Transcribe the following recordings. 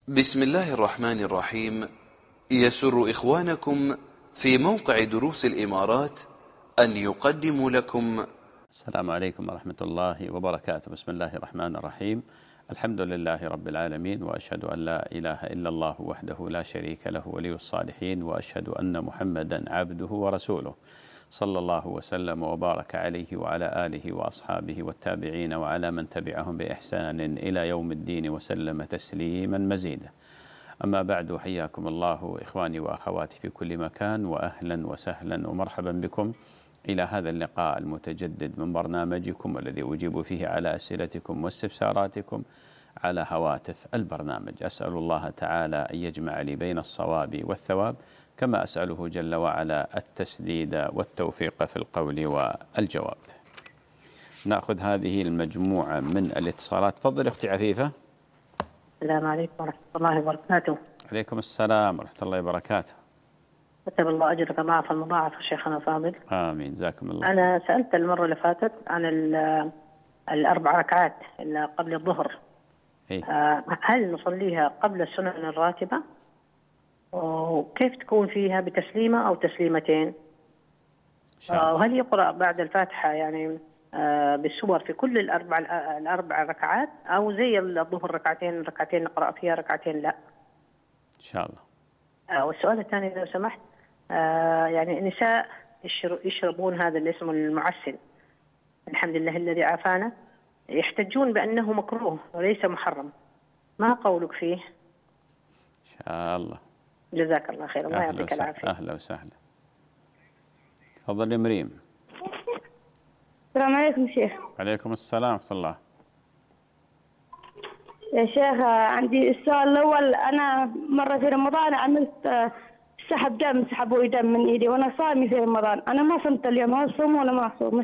بسم الله الرحمن الرحيم. يسر إخوانكم في موقع دروس الإمارات أن يقدموا لكم. السلام عليكم ورحمة الله وبركاته. بسم الله الرحمن الرحيم. الحمد لله رب العالمين، وأشهد أن لا إله إلا الله وحده لا شريك له ولي الصالحين، وأشهد أن محمدا عبده ورسوله، صلى الله وسلم وبارك عليه وعلى آله وأصحابه والتابعين وعلى من تبعهم بإحسان إلى يوم الدين وسلم تسليما مزيدا. أما بعد، حياكم الله إخواني وأخواتي في كل مكان، وأهلا وسهلا ومرحبا بكم إلى هذا اللقاء المتجدد من برنامجكم الذي أجيب فيه على أسئلتكم واستفساراتكم على هواتف البرنامج. أسأل الله تعالى أن يجمع لي بين الصواب والثواب، كما أسأله جل وعلا التسديد والتوفيق في القول والجواب. نأخذ هذه المجموعة من الاتصالات. تفضل أختي عفيفة. السلام عليكم ورحمة الله وبركاته. عليكم السلام ورحمة الله وبركاته. كتب الله أجرك ضعف المضاعف شيخنا فاضل. آمين، جزاكم الله. أنا سألت المرة اللي فاتت عن الأربع ركعات اللي قبل الظهر. هل نصليها قبل السنن الراتبة؟ وكيف تكون فيها، بتسليمة أو تسليمتين؟ وهل يقرأ بعد الفاتحة يعني بالسور في كل الأربع ركعات، أو زي الظهر ركعتين نقرأ فيها ركعتين لا؟ إن شاء الله. والسؤال الثاني لو سمحت، يعني النساء يشربون هذا اللي اسمه المعسل، الحمد لله الذي عافانا، يحتجون بأنه مكروه وليس محرم، ما قولك فيه؟ إن شاء الله. جزاك الله خير، الله يعطيك العافية. أهلا وسهلا. تفضل يا مريم. السلام عليكم شيخ. عليكم السلام ورحمة الله. يا شيخ، عندي السؤال الأول. أنا مرة في رمضان عملت سحب دم، سحبوا دم من إيدي وأنا صايمة في رمضان. أنا ما صمت اليوم، هل صوم ولا ما صوم؟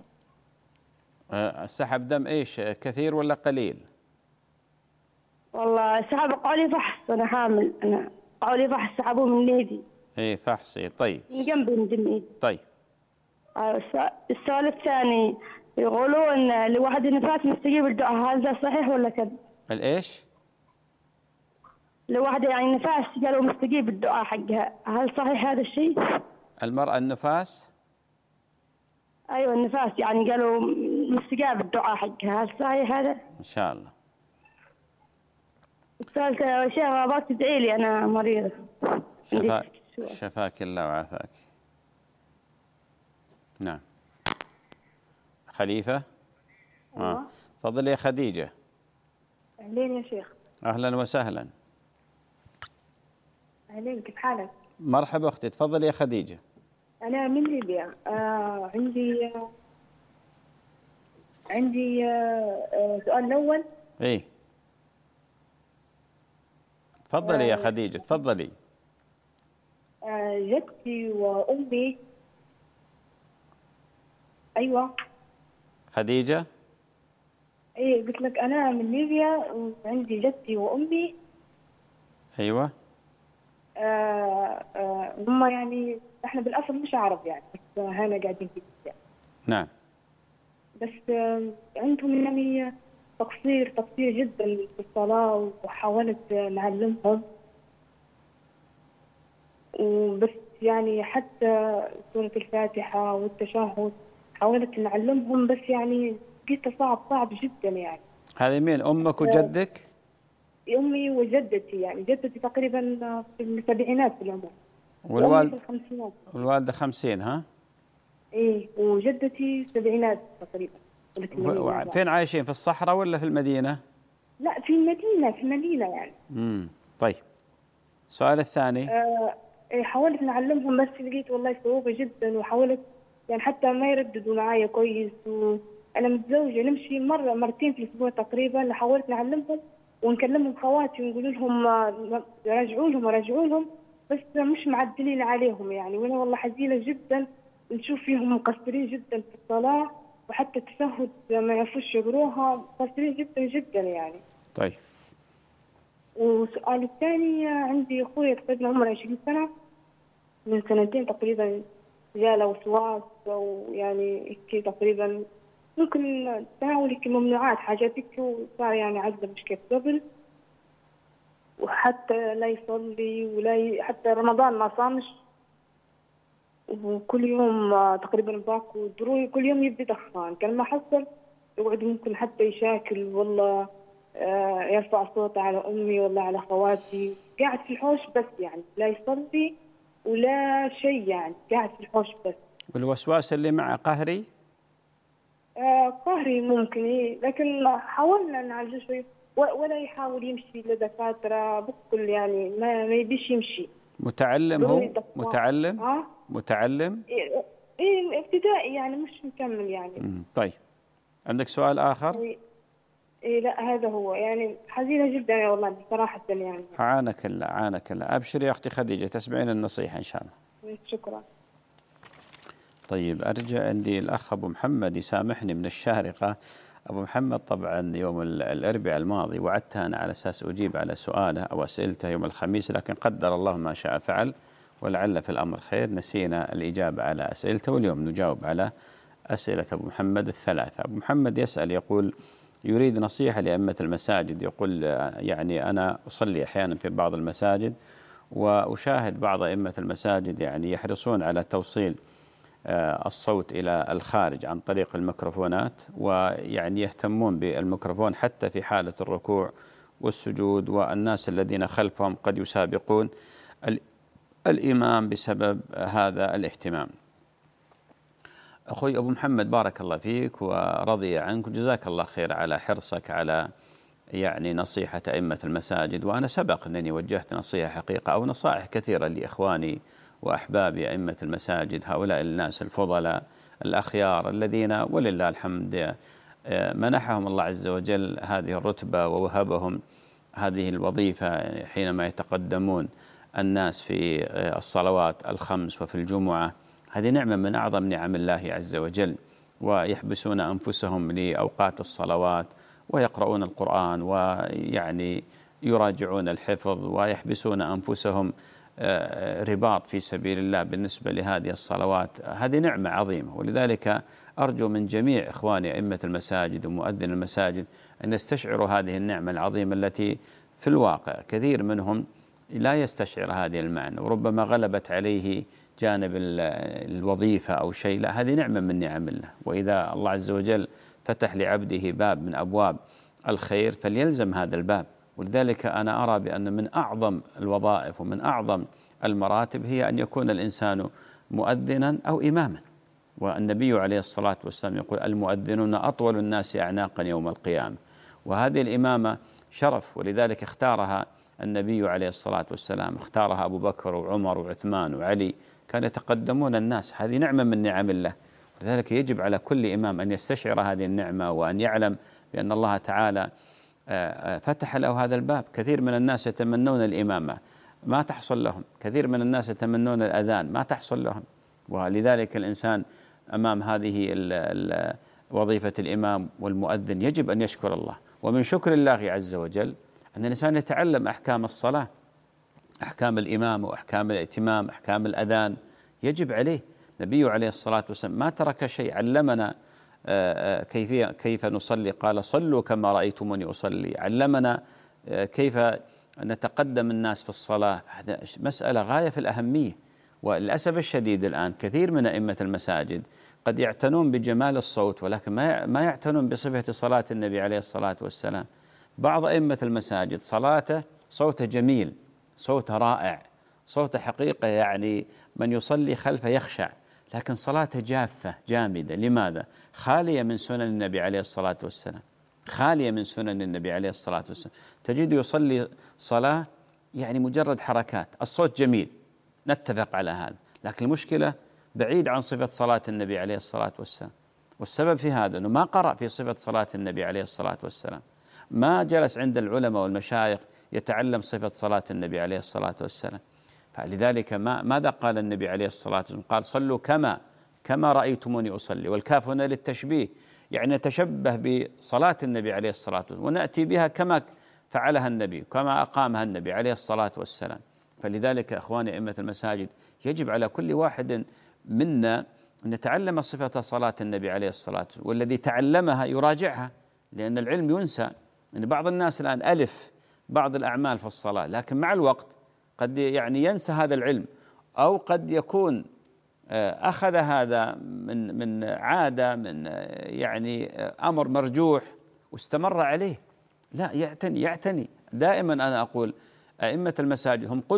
السحب دم إيش، كثير ولا قليل؟ والله سحب قولي فحص، أنا حامل، أنا قولي فحص سحبوه من إيدي. إيه فحصي. طيب. من جنبي من إيدي. طيب. السؤال الثاني، يقولون لواحد النفاس مستجيب الدعاء، هل ده صحيح ولا كذب؟ الإيش؟ لواحد يعني نفاس قالوا مستجيب الدعاء حقها، هل صحيح هذا الشيء؟ المرأة النفاس؟ أيوة النفاس، يعني قالوا مستجاب الدعاء حقها، هل صحيح هذا؟ إن شاء الله. الثالثة يا شيخ، أبغاك تدعي لي، أنا مريضة. شفاك الله وعافاك. نعم. خليفة. تفضلي يا خديجة. أهلين يا شيخ. أهلا وسهلا. أهلين، كيف حالك؟ مرحبا أختي، تفضلي يا خديجة. أنا من ليبيا. عندي سؤال الأول. إيه تفضلي يا خديجة، تفضلي. جدتي وأمي. أيوة خديجة. إيه قلت لك أنا من ليبيا، وعندي جدتي وأمي. أيوة. هم يعني إحنا بالأصل مش عرب يعني، بس هنا قاعدين في ليبيا. نعم. بس عندهم يعني تقصير جدا في الصلاة، وحاولت نعلمهم، وبس يعني حتى سورة الفاتحة والتشهد حاولت نعلمهم، بس يعني لقيته صعب جدا يعني. هذه مين، أمك وجدك؟ أمي وجدتي، يعني جدتي تقريبا في السبعينات في العمر، والوالد في الخمسينات. والوالدة 50 ها؟ إيه، وجدتي السبعينات تقريبا. فين عايشين، في الصحراء ولا في المدينة؟ لا، في المدينة يعني. طيب. السؤال الثاني. حاولت نعلمهم، بس لقيت والله صعوبة جدا، وحاولت يعني حتى ما يرددوا معايا كويس. وأنا متزوجة، نمشي مرتين في الأسبوع تقريبا، حاولت نعلمهم ونكلمهم خواتي ونقول لهم راجعوا لهم، بس مش معدلين عليهم يعني. وأنا والله حزينة جدا، نشوف فيهم مقصرين جدا في الصلاة، وحتى التشهد ما يعرفوش يقروها، مقصرين جدا يعني. طيب. والسؤال الثاني، عندي أخوي تقريبا عمره 20 سنة، من سنتين تقريبا جاله وسواس، أو يعني هيك تقريبا ممكن تناول هيك ممنوعات، حاجات هيك، وصار يعني عزله مش كيف قبل. وحتى لا يصلي ولا حتى رمضان ما صامش، وكل يوم تقريبا باكو ضروري، كل يوم يبدي دخان. كان ما حصل يقعد ممكن حتى يشاكل والله، يرفع صوته على أمي ولا على خواتي. قاعد في الحوش بس، يعني لا يصلي ولا شيء، يعني قاعد في الحوش بس. والوسواس اللي معه قهري؟ قهري ممكن، لكن حاولنا نعالجه شوي ولا يحاول يمشي لدكاترة بكل، يعني ما يبيش يمشي. متعلم هو؟ متعلم؟ متعلم؟ إيه ابتدائي يعني، مش مكمل يعني. طيب، عندك سؤال آخر؟ إيه لا، هذا هو. يعني حزينة جدا يا والله بصراحة يعني. عانك الله، عانك الله. أبشري يا أختي خديجة، تسمعين النصيحة إن شاء الله. شكرا. طيب، أرجع عندي الأخ أبو محمد يسامحني من الشارقة. أبو محمد طبعا يوم الأربعاء الماضي وعدت أنا على أساس أجيب على سؤاله أو أسئلته يوم الخميس، لكن قدر الله ما شاء فعل، ولعل في الأمر خير، نسينا الإجابة على أسئلته، واليوم نجاوب على أسئلة أبو محمد الثلاثة. أبو محمد يسأل يقول يريد نصيحة لأئمة المساجد. يقول يعني أنا أصلي أحيانا في بعض المساجد وأشاهد بعض أئمة المساجد يعني يحرصون على توصيل الصوت إلى الخارج عن طريق الميكروفونات، ويعني يهتمون بالميكروفون حتى في حالة الركوع والسجود، والناس الذين خلفهم قد يسابقون الإمام بسبب هذا الاهتمام. أخوي أبو محمد بارك الله فيك ورضي عنك وجزاك الله خير على حرصك على يعني نصيحة أئمة المساجد. وأنا سبق أنني وجهت نصيحة حقيقة أو نصائح كثيرة لإخواني وأحبابي أئمة المساجد، هؤلاء الناس الفضلاء الأخيار الذين ولله الحمد منحهم الله عز وجل هذه الرتبة ووهبهم هذه الوظيفة حينما يتقدمون الناس في الصلوات الخمس وفي الجمعة. هذه نعمة من أعظم نعم الله عز وجل، ويحبسون أنفسهم لأوقات الصلوات ويقرؤون القرآن ويعني يراجعون الحفظ ويحبسون أنفسهم رباط في سبيل الله بالنسبة لهذه الصلوات. هذه نعمة عظيمة، ولذلك أرجو من جميع إخواني أئمة المساجد ومؤذن المساجد أن يستشعروا هذه النعمة العظيمة التي في الواقع كثير منهم لا يستشعر هذه المعنى، وربما غلبت عليه جانب الوظيفة أو شيء. لا، هذه نعمة من نعم الله، وإذا الله عز وجل فتح لعبده باب من أبواب الخير فليلزم هذا الباب. ولذلك أنا أرى بأن من أعظم الوظائف ومن أعظم المراتب هي أن يكون الإنسان مؤذنا أو إماما. والنبي عليه الصلاة والسلام يقول المؤذنون أطول الناس أعناقا يوم القيامة، وهذه الإمامة شرف، ولذلك اختارها النبي عليه الصلاة والسلام، اختارها أبو بكر وعمر وعثمان وعلي، كانوا يتقدمون الناس. هذه نعمة من نعم الله، لذلك يجب على كل إمام أن يستشعر هذه النعمة وأن يعلم بأن الله تعالى فتح له هذا الباب. كثير من الناس يتمنون الإمامة ما تحصل لهم، كثير من الناس يتمنون الأذان ما تحصل لهم، ولذلك الإنسان أمام هذه وظيفة الإمام والمؤذن يجب أن يشكر الله. ومن شكر الله عز وجل أن الإنسان يتعلم أحكام الصلاة، أحكام الإمام وأحكام الائتمام، أحكام الأذان، يجب عليه. النبي عليه الصلاة والسلام ما ترك شيء، علمنا كيف نصلي، قال صلوا كما رأيتموني أصلي، علمنا كيف نتقدم الناس في الصلاة. هذا مسألة غاية في الأهمية. وللأسف الشديد الآن كثير من أئمة المساجد قد يعتنون بجمال الصوت ولكن ما يعتنون بصفة صلاة النبي عليه الصلاة والسلام. بعض أئمة المساجد صلاته صوته جميل، صوته رائع، صوته حقيقة يعني من يصلي خلفه يخشع، لكن صلاته جافة جامدة. لماذا؟ خالية من سنن النبي عليه الصلاة والسلام، خالية من سنن النبي عليه الصلاة والسلام. تجد يصلي صلاة يعني مجرد حركات، الصوت جميل نتفق على هذا، لكن المشكلة بعيد عن صفة صلاة النبي عليه الصلاة والسلام. والسبب في هذا أنه ما قرأ في صفة صلاة النبي عليه الصلاة والسلام، ما جلس عند العلماء والمشايخ يتعلم صفة صلاة النبي عليه الصلاة والسلام. فلذلك ماذا قال النبي عليه الصلاة والسلام؟ قال صلوا كما رأيتموني أصلي، والكاف هنا للتشبيه، يعني نتشبه بصلاة النبي عليه الصلاة والسلام ونأتي بها كما فعلها النبي، كما أقامها النبي عليه الصلاة والسلام. فلذلك أخواني أئمة المساجد يجب على كل واحد منا أن يتعلم صفة صلاة النبي عليه الصلاة والسلام، والذي تعلمها يراجعها، لأن العلم ينسى. أن بعض الناس الآن ألف بعض الأعمال في الصلاة، لكن مع الوقت قد يعني ينسى هذا العلم، أو قد يكون أخذ هذا من عادة، من يعني أمر مرجوح واستمر عليه. لا، يعتني دائما. أنا أقول أئمة المساجد هم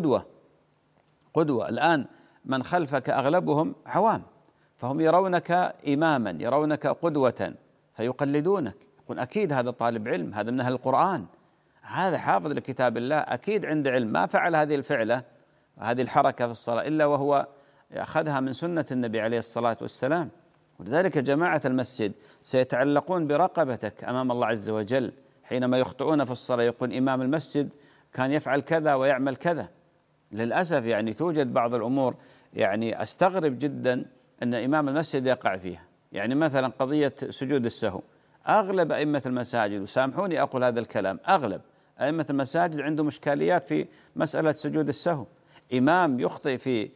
قدوة. الآن من خلفك أغلبهم عوام، فهم يرونك إماما، يرونك قدوة، فيقلدونك، يقول أكيد هذا طالب علم، هذا من أهل القرآن، هذا حافظ لكتاب الله، أكيد عنده علم، ما فعل هذه الفعلة هذه الحركة في الصلاة إلا وهو أخذها من سنة النبي عليه الصلاة والسلام. ولذلك جماعة المسجد سيتعلقون برقبتك أمام الله عز وجل حينما يخطئون في الصلاة، يقول إمام المسجد كان يفعل كذا ويعمل كذا. للأسف يعني توجد بعض الأمور يعني أستغرب جدا أن إمام المسجد يقع فيها. يعني مثلا قضية سجود السهو، أغلب أئمة المساجد، وسامحوني أقول هذا الكلام، أغلب أئمة المساجد عندهم إشكاليات في مسألة سجود السهو. إمام يخطئ في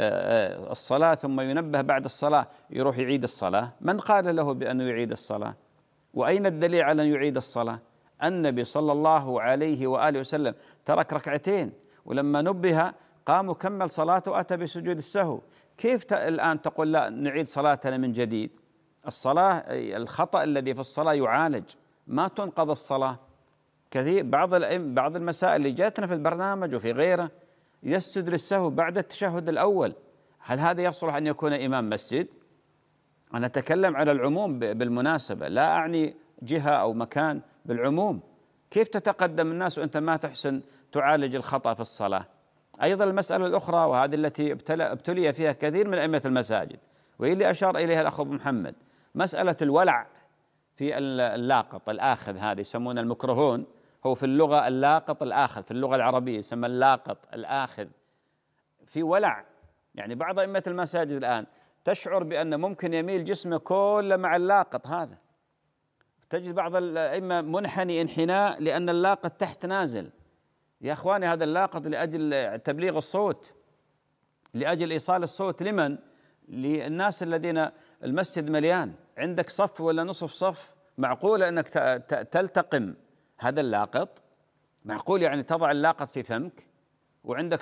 الصلاة ثم ينبه بعد الصلاة يروح يعيد الصلاة. من قال له بأنه يعيد الصلاة؟ وأين الدليل على أن يعيد الصلاة؟ النبي صلى الله عليه وآله وسلم ترك ركعتين، ولما نبه قام وكمل صلاته وأتى بسجود السهو. كيف الآن تقول لا نعيد صلاتنا من جديد؟ الصلاة، الخطأ الذي في الصلاة يعالج، ما تنقض الصلاة. كثير بعض المسائل اللي جاتنا في البرنامج وفي غيره يسجد للسهو بعد التشهد الأول. هل هذا يصلح أن يكون إمام مسجد؟ أنا أتكلم على العموم بالمناسبة، لا أعني جهة أو مكان، بالعموم. كيف تتقدم الناس وأنت ما تحسن تعالج الخطأ في الصلاة؟ أيضا المسألة الأخرى، وهذه التي ابتلي فيها كثير من أئمة المساجد، وهي اللي أشار إليها الأخ أبو محمد، مسألة الولع في اللاقط الآخذ، هذه يسمونه المكروهون، هو في اللغة اللاقط الآخذ، في اللغة العربية يسمى اللاقط الآخذ، في ولع. يعني بعض أئمة المساجد الآن تشعر بأن ممكن يميل جسمه كله مع اللاقط هذا. تجد بعض الأئمة منحني انحناء لأن اللاقط تحت نازل. يا أخواني، هذا اللاقط لأجل تبليغ الصوت، لأجل إيصال الصوت. لمن؟ للناس الذين المسجد مليان، عندك صف ولا نصف صف، معقول أنك تلتقم هذا اللاقط؟ معقول يعني تضع اللاقط في فمك وعندك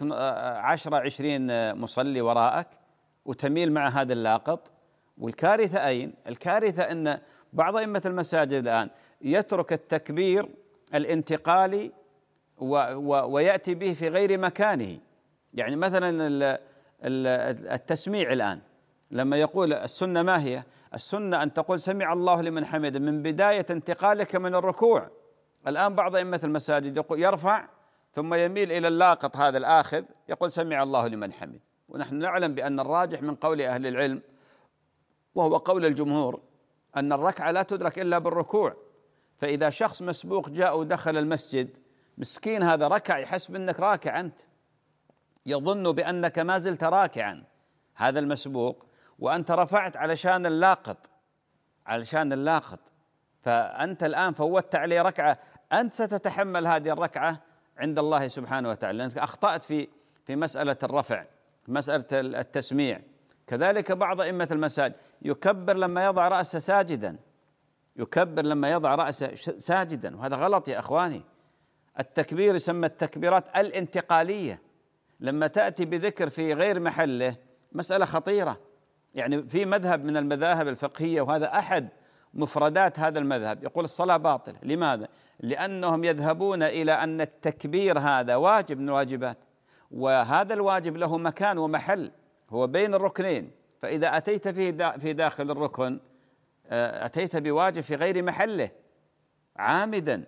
10-20 مصلي وراءك وتميل مع هذا اللاقط؟ والكارثة أين؟ الكارثة أن بعض أئمة المساجد الآن يترك التكبير الانتقالي ويأتي به في غير مكانه. يعني مثلا التسميع الآن، لما يقول السنة ما هي؟ السنة أن تقول سمع الله لمن حمده من بداية انتقالك من الركوع. الآن بعض أئمة المساجد يقول يرفع ثم يميل إلى اللاقط هذا الآخذ يقول سمع الله لمن حمده. ونحن نعلم بأن الراجح من قول أهل العلم وهو قول الجمهور أن الركعة لا تدرك إلا بالركوع. فإذا شخص مسبوق جاء ودخل المسجد، مسكين هذا ركع، يحسب أنك راكع، أنت يظن بأنك ما زلت راكعا، هذا المسبوق، وأنت رفعت علشان اللاقط، فأنت الآن فوتت عليه ركعة، أنت ستتحمل هذه الركعة عند الله سبحانه وتعالى، لأنك أخطأت في مسألة الرفع، مسألة التسميع. كذلك بعض أئمة المساجد يكبر لما يضع رأسه ساجدا، وهذا غلط يا أخواني. التكبير يسمى التكبيرات الانتقالية، لما تأتي بذكر في غير محله مسألة خطيرة. يعني في مذهب من المذاهب الفقهية، وهذا أحد مفردات هذا المذهب، يقول الصلاة باطلة. لماذا؟ لأنهم يذهبون إلى أن التكبير هذا واجب من الواجبات، وهذا الواجب له مكان ومحل، هو بين الركنين، فإذا أتيت في داخل الركن أتيت بواجب في غير محله عامدا.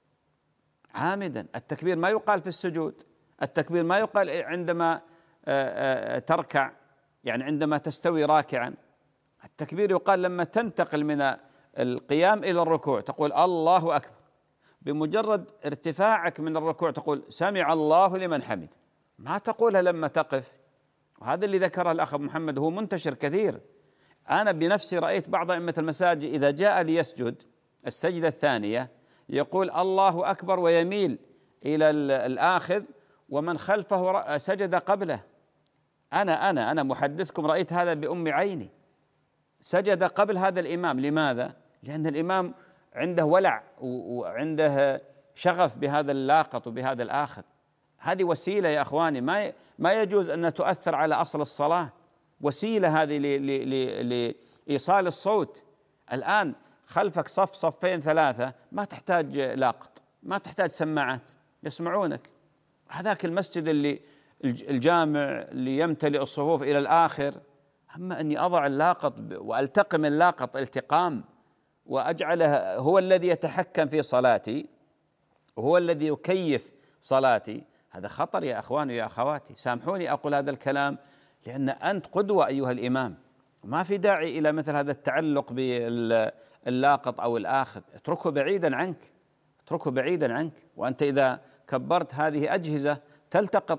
التكبير ما يقال في السجود، التكبير ما يقال عندما تركع، يعني عندما تستوي راكعا. التكبير يقال لما تنتقل من القيام إلى الركوع تقول الله أكبر، بمجرد ارتفاعك من الركوع تقول سمع الله لمن حمد، ما تقولها لما تقف. وهذا اللي ذكره الأخ محمد هو منتشر كثير. أنا بنفسي رأيت بعض أئمة المساجد إذا جاء ليسجد السجدة الثانية يقول الله أكبر ويميل إلى الآخذ ومن خلفه سجد قبله. أنا محدثكم رأيت هذا بأم عيني، سجد قبل هذا الإمام. لماذا؟ لأن الإمام عنده ولع وعنده شغف بهذا اللاقط وبهذا الآخر. هذه وسيلة يا أخواني، ما يجوز أن تؤثر على أصل الصلاة. وسيلة هذه لإيصال الصوت. الآن خلفك صف صفين ثلاثة، ما تحتاج لاقط، ما تحتاج سماعات، يسمعونك. هذاك المسجد اللي الجامع اللي يمتلئ الصفوف إلى الآخر، أما أني أضع اللاقط وألتقم اللاقط التقام وأجعله هو الذي يتحكم في صلاتي وهو الذي يكيف صلاتي، هذا خطر يا أخواني ويا أخواتي. سامحوني أقول هذا الكلام لأن أنت قدوة أيها الإمام، ما في داعي إلى مثل هذا التعلق باللاقط أو الآخذ. اتركه بعيدا عنك، اتركه بعيدا عنك. وأنت إذا كبرت هذه أجهزة تلتقط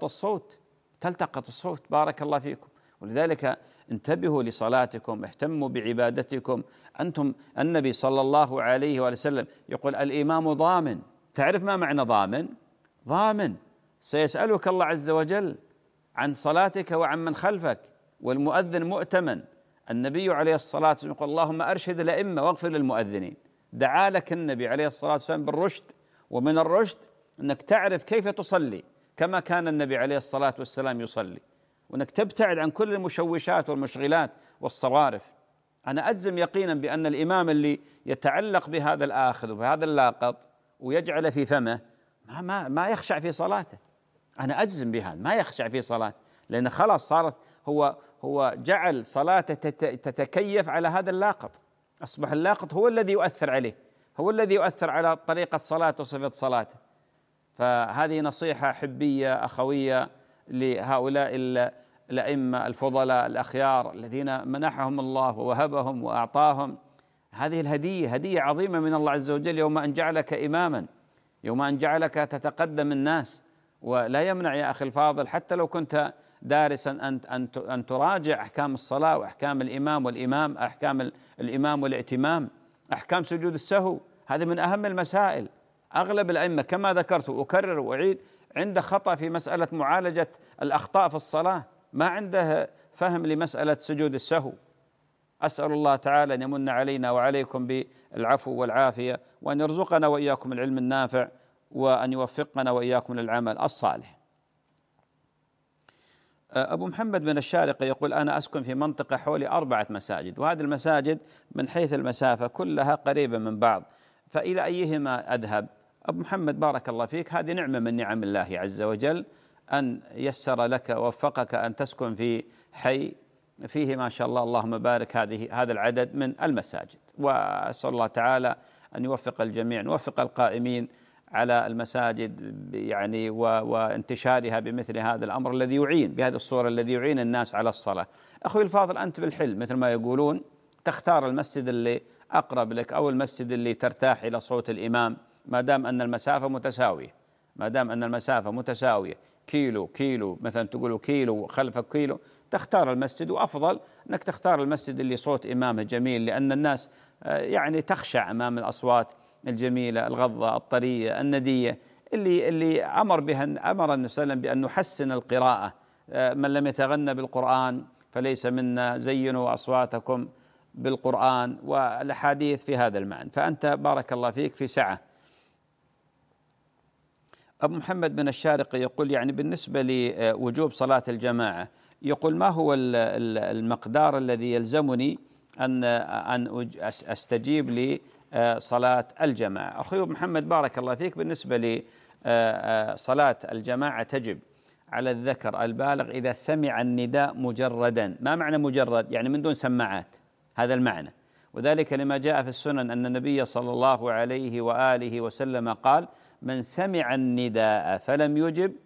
الصوت. بارك الله فيكم. ولذلك انتبهوا لصلاتكم، اهتموا بعبادتكم. أنتم النبي صلى الله عليه وسلم يقول الإمام ضامن. تعرف ما معنى ضامن؟ ضامن سيسألك الله عز وجل عن صلاتك وعن من خلفك، والمؤذن مؤتمن. النبي عليه الصلاة والسلام يقول اللهم أرشد الأئمة واغفر للمؤذنين. دعا لك النبي عليه الصلاة والسلام بالرشد، ومن الرشد أنك تعرف كيف تصلي كما كان النبي عليه الصلاة والسلام يصلي، وأنك تبتعد عن كل المشوشات والمشغلات والصوارف. أنا أجزم يقينا بأن الإمام اللي يتعلق بهذا الآخذ وبهذا اللاقط ويجعل في فمه ما يخشع في صلاته. أنا أجزم بهذا، ما يخشع في صلاته، لأن خلاص صارت هو جعل صلاته تتكيف على هذا اللاقط. أصبح اللاقط هو الذي يؤثر عليه، هو الذي يؤثر على طريقة صلاته وصفة صلاته. فهذه نصيحة حبية أخوية لهؤلاء الأئمة الفضلاء الأخيار الذين منحهم الله ووهبهم وأعطاهم هذه الهدية، هدية عظيمة من الله عز وجل، يوم أن جعلك إماما، يوم أن جعلك تتقدم الناس. ولا يمنع يا أخي الفاضل حتى لو كنت دارسا أن تراجع أحكام الصلاة وأحكام الإمام أحكام الإمام والائتمام، أحكام سجود السهو. هذه من أهم المسائل. أغلب الأئمة كما ذكرت وأكرر وأعيد عنده خطأ في مسألة معالجة الأخطاء في الصلاة، ما عنده فهم لمسألة سجود السهو. أسأل الله تعالى أن يمن علينا وعليكم بالعفو والعافية، وأن يرزقنا وإياكم العلم النافع، وأن يوفقنا وإياكم للعمل الصالح. أبو محمد من الشارقة يقول أنا أسكن في منطقة حولي 4 مساجد، وهذه المساجد من حيث المسافة كلها قريبة من بعض، فإلى أيهما أذهب؟ أبو محمد بارك الله فيك، هذه نعمة من نعم الله عز وجل أن يسر لك ووفقك أن تسكن في حي فيه ما شاء الله اللهم بارك هذا العدد من المساجد. وأسأل الله تعالى أن يوفق الجميع، نوفق القائمين على المساجد يعني وانتشارها بمثل هذا الأمر الذي يعين بهذه الصورة، الذي يعين الناس على الصلاة. أخوي الفاضل، أنت بالحل مثل ما يقولون تختار المسجد اللي أقرب لك أو المسجد اللي ترتاح إلى صوت الإمام، ما دام أن المسافة متساوية، ما دام أن المسافة متساوية، كيلو مثلا تقولوا كيلو خلفك كيلو، تختار المسجد. وأفضل أنك تختار المسجد اللي صوت إمامه جميل، لأن الناس يعني تخشع أمام الأصوات الجميلة الغضة الطرية الندية اللي أمر بها النبي صلى الله عليه وسلم بأن نحسن القراءة. من لم يتغنى بالقرآن فليس منا، زينوا أصواتكم بالقرآن، والأحاديث في هذا المعنى. فأنت بارك الله فيك في سعة. أبو محمد بن الشارقي يقول يعني بالنسبة لوجوب صلاة الجماعة، يقول ما هو المقدار الذي يلزمني أن أستجيب لصلاة الجماعة؟ أخي محمد بارك الله فيك، بالنسبة لصلاة الجماعة تجب على الذكر البالغ إذا سمع النداء مجردا. ما معنى مجرد؟ يعني من دون سماعات، هذا المعنى. وذلك لما جاء في السنن أن النبي صلى الله عليه وآله وسلم قال من سمع النداء فلم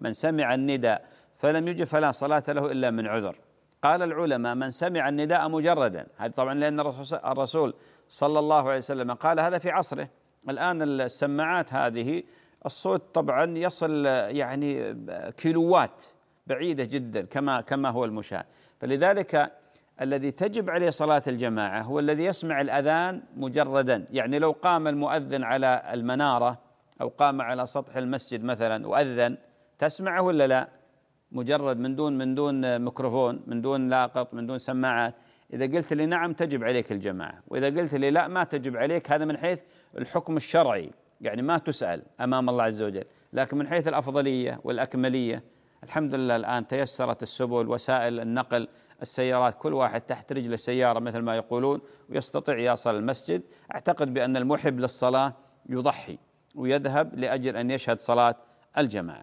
يجب فلا صلاة له إلا من عذر. قال العلماء من سمع النداء مجردا، هذا طبعا لأن الرسول صلى الله عليه وسلم قال هذا في عصره. الآن السماعات هذه الصوت طبعا يصل يعني كيلوات بعيدة جدا كما هو المشاهد. فلذلك الذي تجب عليه صلاة الجماعة هو الذي يسمع الأذان مجردا. يعني لو قام المؤذن على المنارة أو قام على سطح المسجد مثلا وأذن، تسمعه ولا لا؟ مجرد من دون ميكروفون، من دون لاقط، من دون سماعات. إذا قلت لي نعم تجب عليك الجماعة، وإذا قلت لي لا ما تجب عليك، هذا من حيث الحكم الشرعي. يعني ما تسأل أمام الله عز وجل. لكن من حيث الأفضلية والأكملية الحمد لله الآن تيسرت السبل، وسائل النقل، السيارات، كل واحد تحت رجل السيارة مثل ما يقولون، ويستطيع يصل المسجد. أعتقد بأن المحب للصلاة يضحي ويذهب لأجل أن يشهد صلاة الجماعة.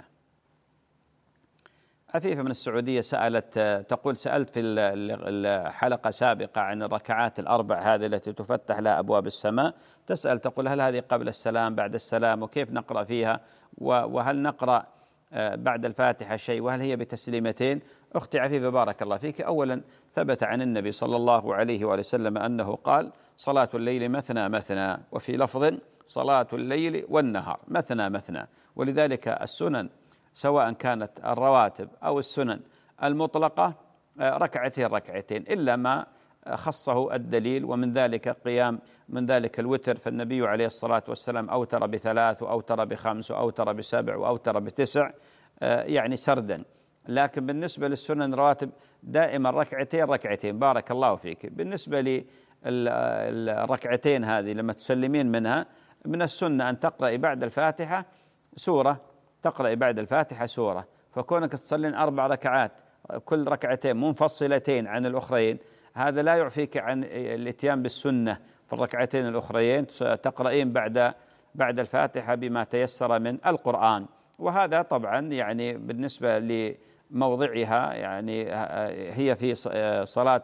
عفيفة من السعودية سألت، تقول: سألت في الحلقة سابقة عن الركعات الأربع هذه التي تفتح لها أبواب السماء، تسأل تقول: هل هذه قبل السلام بعد السلام، وكيف نقرأ فيها، وهل نقرأ بعد الفاتحة شيء، وهل هي بتسليمتين؟ أختي عفيفة بارك الله فيك، أولا ثبت عن النبي صلى الله عليه وآله وسلم أنه قال: صلاة الليل مثنى مثنى، وفي لفظ: صلاة الليل والنهار مثنى مثنى. ولذلك السنن سواء كانت الرواتب أو السنن المطلقة ركعتين ركعتين، إلا ما خصه الدليل، ومن ذلك قيام من ذلك الوتر، فالنبي عليه الصلاة والسلام أوتر ب3 وأوتر ب5 وأوتر ب7 وأوتر ب9 يعني سردا. لكن بالنسبة للسنن الرواتب دائما ركعتين ركعتين. بارك الله فيك. بالنسبة للركعتين هذه لما تسلمين منها، من السنة أن تقرأي بعد الفاتحة سورة، تقرأي بعد الفاتحة سورة، فكونك تصلين 4 ركعات كل ركعتين منفصلتين عن الأخرين، هذا لا يعفيك عن الاتيان بالسنة في الركعتين الأخرين، تقرأين بعد الفاتحة بما تيسر من القرآن. وهذا طبعا يعني بالنسبة لموضعها، يعني هي في صلاة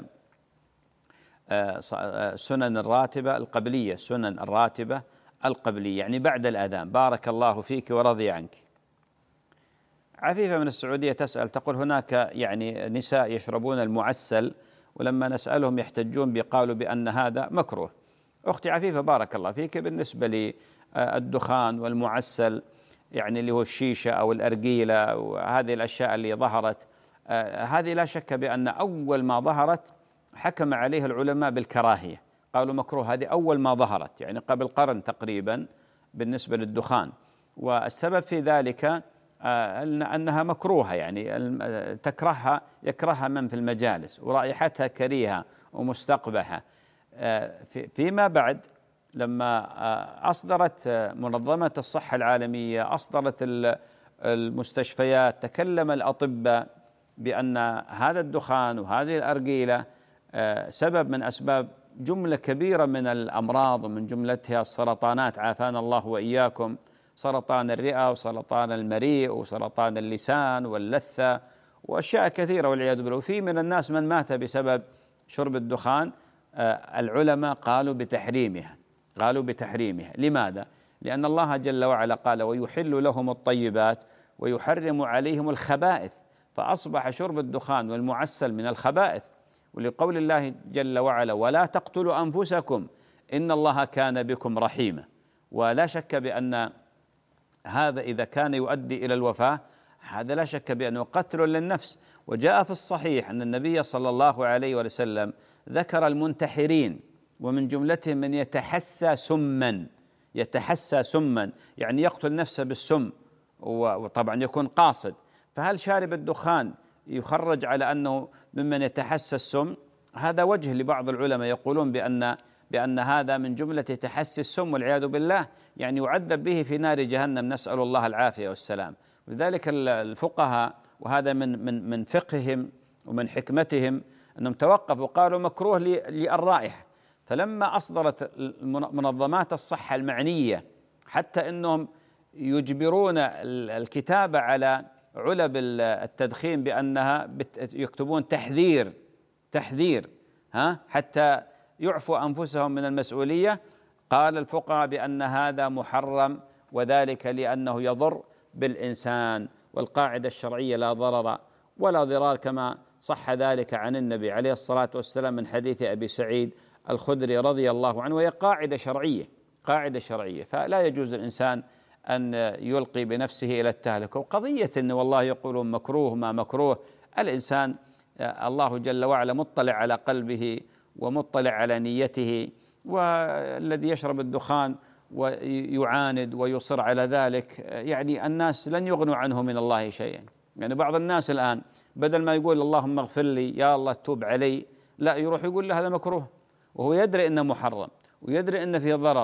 السنن الراتبة القبلية، سنن الراتبة القبلية يعني بعد الأذان. بارك الله فيك ورضي عنك. عفيفة من السعودية تسأل تقول: هناك يعني نساء يشربون المعسل، ولما نسألهم يحتجون بقالوا بأن هذا مكروه. أختي عفيفة بارك الله فيك، بالنسبة للدخان والمعسل يعني اللي هو الشيشة أو الأرجيلة وهذه الأشياء اللي ظهرت، هذه لا شك بأن أول ما ظهرت حكم عليها العلماء بالكراهية، قالوا مكروه. هذه أول ما ظهرت يعني قبل قرن تقريبا بالنسبة للدخان، والسبب في ذلك أنها مكروهة، يعني يكرهها من في المجالس، ورائحتها كريهة ومستقبحة. فيما بعد لما أصدرت منظمة الصحة العالمية، أصدرت المستشفيات، تكلم الأطباء بأن هذا الدخان وهذه الأرجيلة سبب من أسباب جملة كبيرة من الأمراض، ومن جملتها السرطانات، عافانا الله وإياكم، سرطان الرئة وسرطان المريء وسرطان اللسان واللثة وأشياء كثيرة والعياذ بالله. وفي من الناس من مات بسبب شرب الدخان. العلماء قالوا بتحريمها. لماذا؟ لأن الله جل وعلا قال: ويحل لهم الطيبات ويحرم عليهم الخبائث، فأصبح شرب الدخان والمعسل من الخبائث. ولقول الله جل وعلا: ولا تقتلوا أنفسكم إن الله كان بكم رحيما. ولا شك بأن هذا إذا كان يؤدي إلى الوفاة، هذا لا شك بأنه قتل للنفس. وجاء في الصحيح أن النبي صلى الله عليه وسلم ذكر المنتحرين، ومن جملتهم من يتحسى سما، يعني يقتل نفسه بالسم، وطبعا يكون قاصد. فهل شارب الدخان يخرج على أنه ممن يتحسى السم؟ هذا وجه لبعض العلماء يقولون بأن هذا من جملة تحسي السم والعياذ بالله، يعني يعذب به في نار جهنم، نسأل الله العافية والسلام. ولذلك الفقهاء، وهذا من فقههم ومن حكمتهم، أنهم توقفوا وقالوا مكروه للرائحة. فلما أصدرت منظمات الصحة المعنية حتى أنهم يجبرون الكتابة على علب التدخين بأنها يكتبون تحذير حتى يعفوا أنفسهم من المسؤولية، قال الفقهاء بأن هذا محرم، وذلك لأنه يضر بالإنسان. والقاعدة الشرعية: لا ضرر ولا ضرار، كما صح ذلك عن النبي عليه الصلاة والسلام من حديث أبي سعيد الخدري رضي الله عنه. وهي قاعدة شرعية، فلا يجوز الإنسان أن يلقي بنفسه إلى التهلكة. وقضية أنه والله يقولون مكروه ما مكروه، الإنسان الله جل وعلا مطلع على قلبه ومطلع على نيته. والذي يشرب الدخان ويعاند ويصر على ذلك، يعني الناس لن يغنوا عنه من الله شيئا. يعني بعض الناس الآن بدل ما يقول اللهم اغفر لي يا الله توب علي، لا، يروح يقول له هذا مكروه، وهو يدري أنه محرم ويدري أنه فيه ضرر.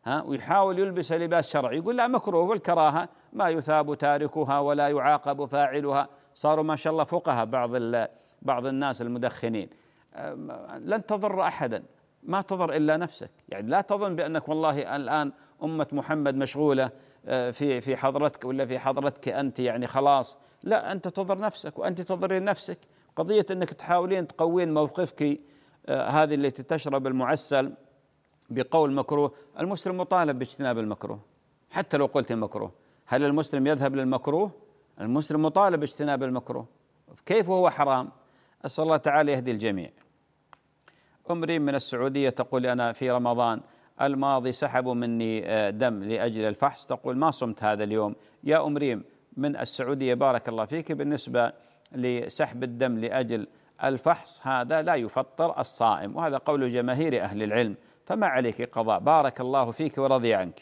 ويحاول يلبس لباس شرعي، يقول لا مكروه، والكراهة ما يثاب تاركها ولا يعاقب فاعلها. صاروا ما شاء الله فقهاء بعض الناس المدخنين. لن تضر أحدا، ما تضر إلا نفسك. يعني لا تظن بأنك والله الآن أمة محمد مشغولة في حضرتك ولا في حضرتك أنت، يعني خلاص، لا، أنت تضر نفسك وأنت تضرين نفسك. قضية أنك تحاولين تقوين موقفك هذه التي تشرب المعسل بقول مكروه. المسلم مطالب باجتناب المكروه حتى لو قلت مكروه. هل المسلم يذهب للمكروه؟ المسلم مطالب باجتناب المكروه، كيف هو حرام؟ أسأل الله تعالى يهدي الجميع. أم ريم من السعودية تقول أنا في رمضان الماضي سحبوا مني دم لأجل الفحص، تقول ما صمت هذا اليوم. يا أم ريم من السعودية بارك الله فيك، بالنسبة لسحب الدم لأجل الفحص هذا لا يفطر الصائم، وهذا قول جماهير أهل العلم، فما عليك قضاء. بارك الله فيك ورضي عنك.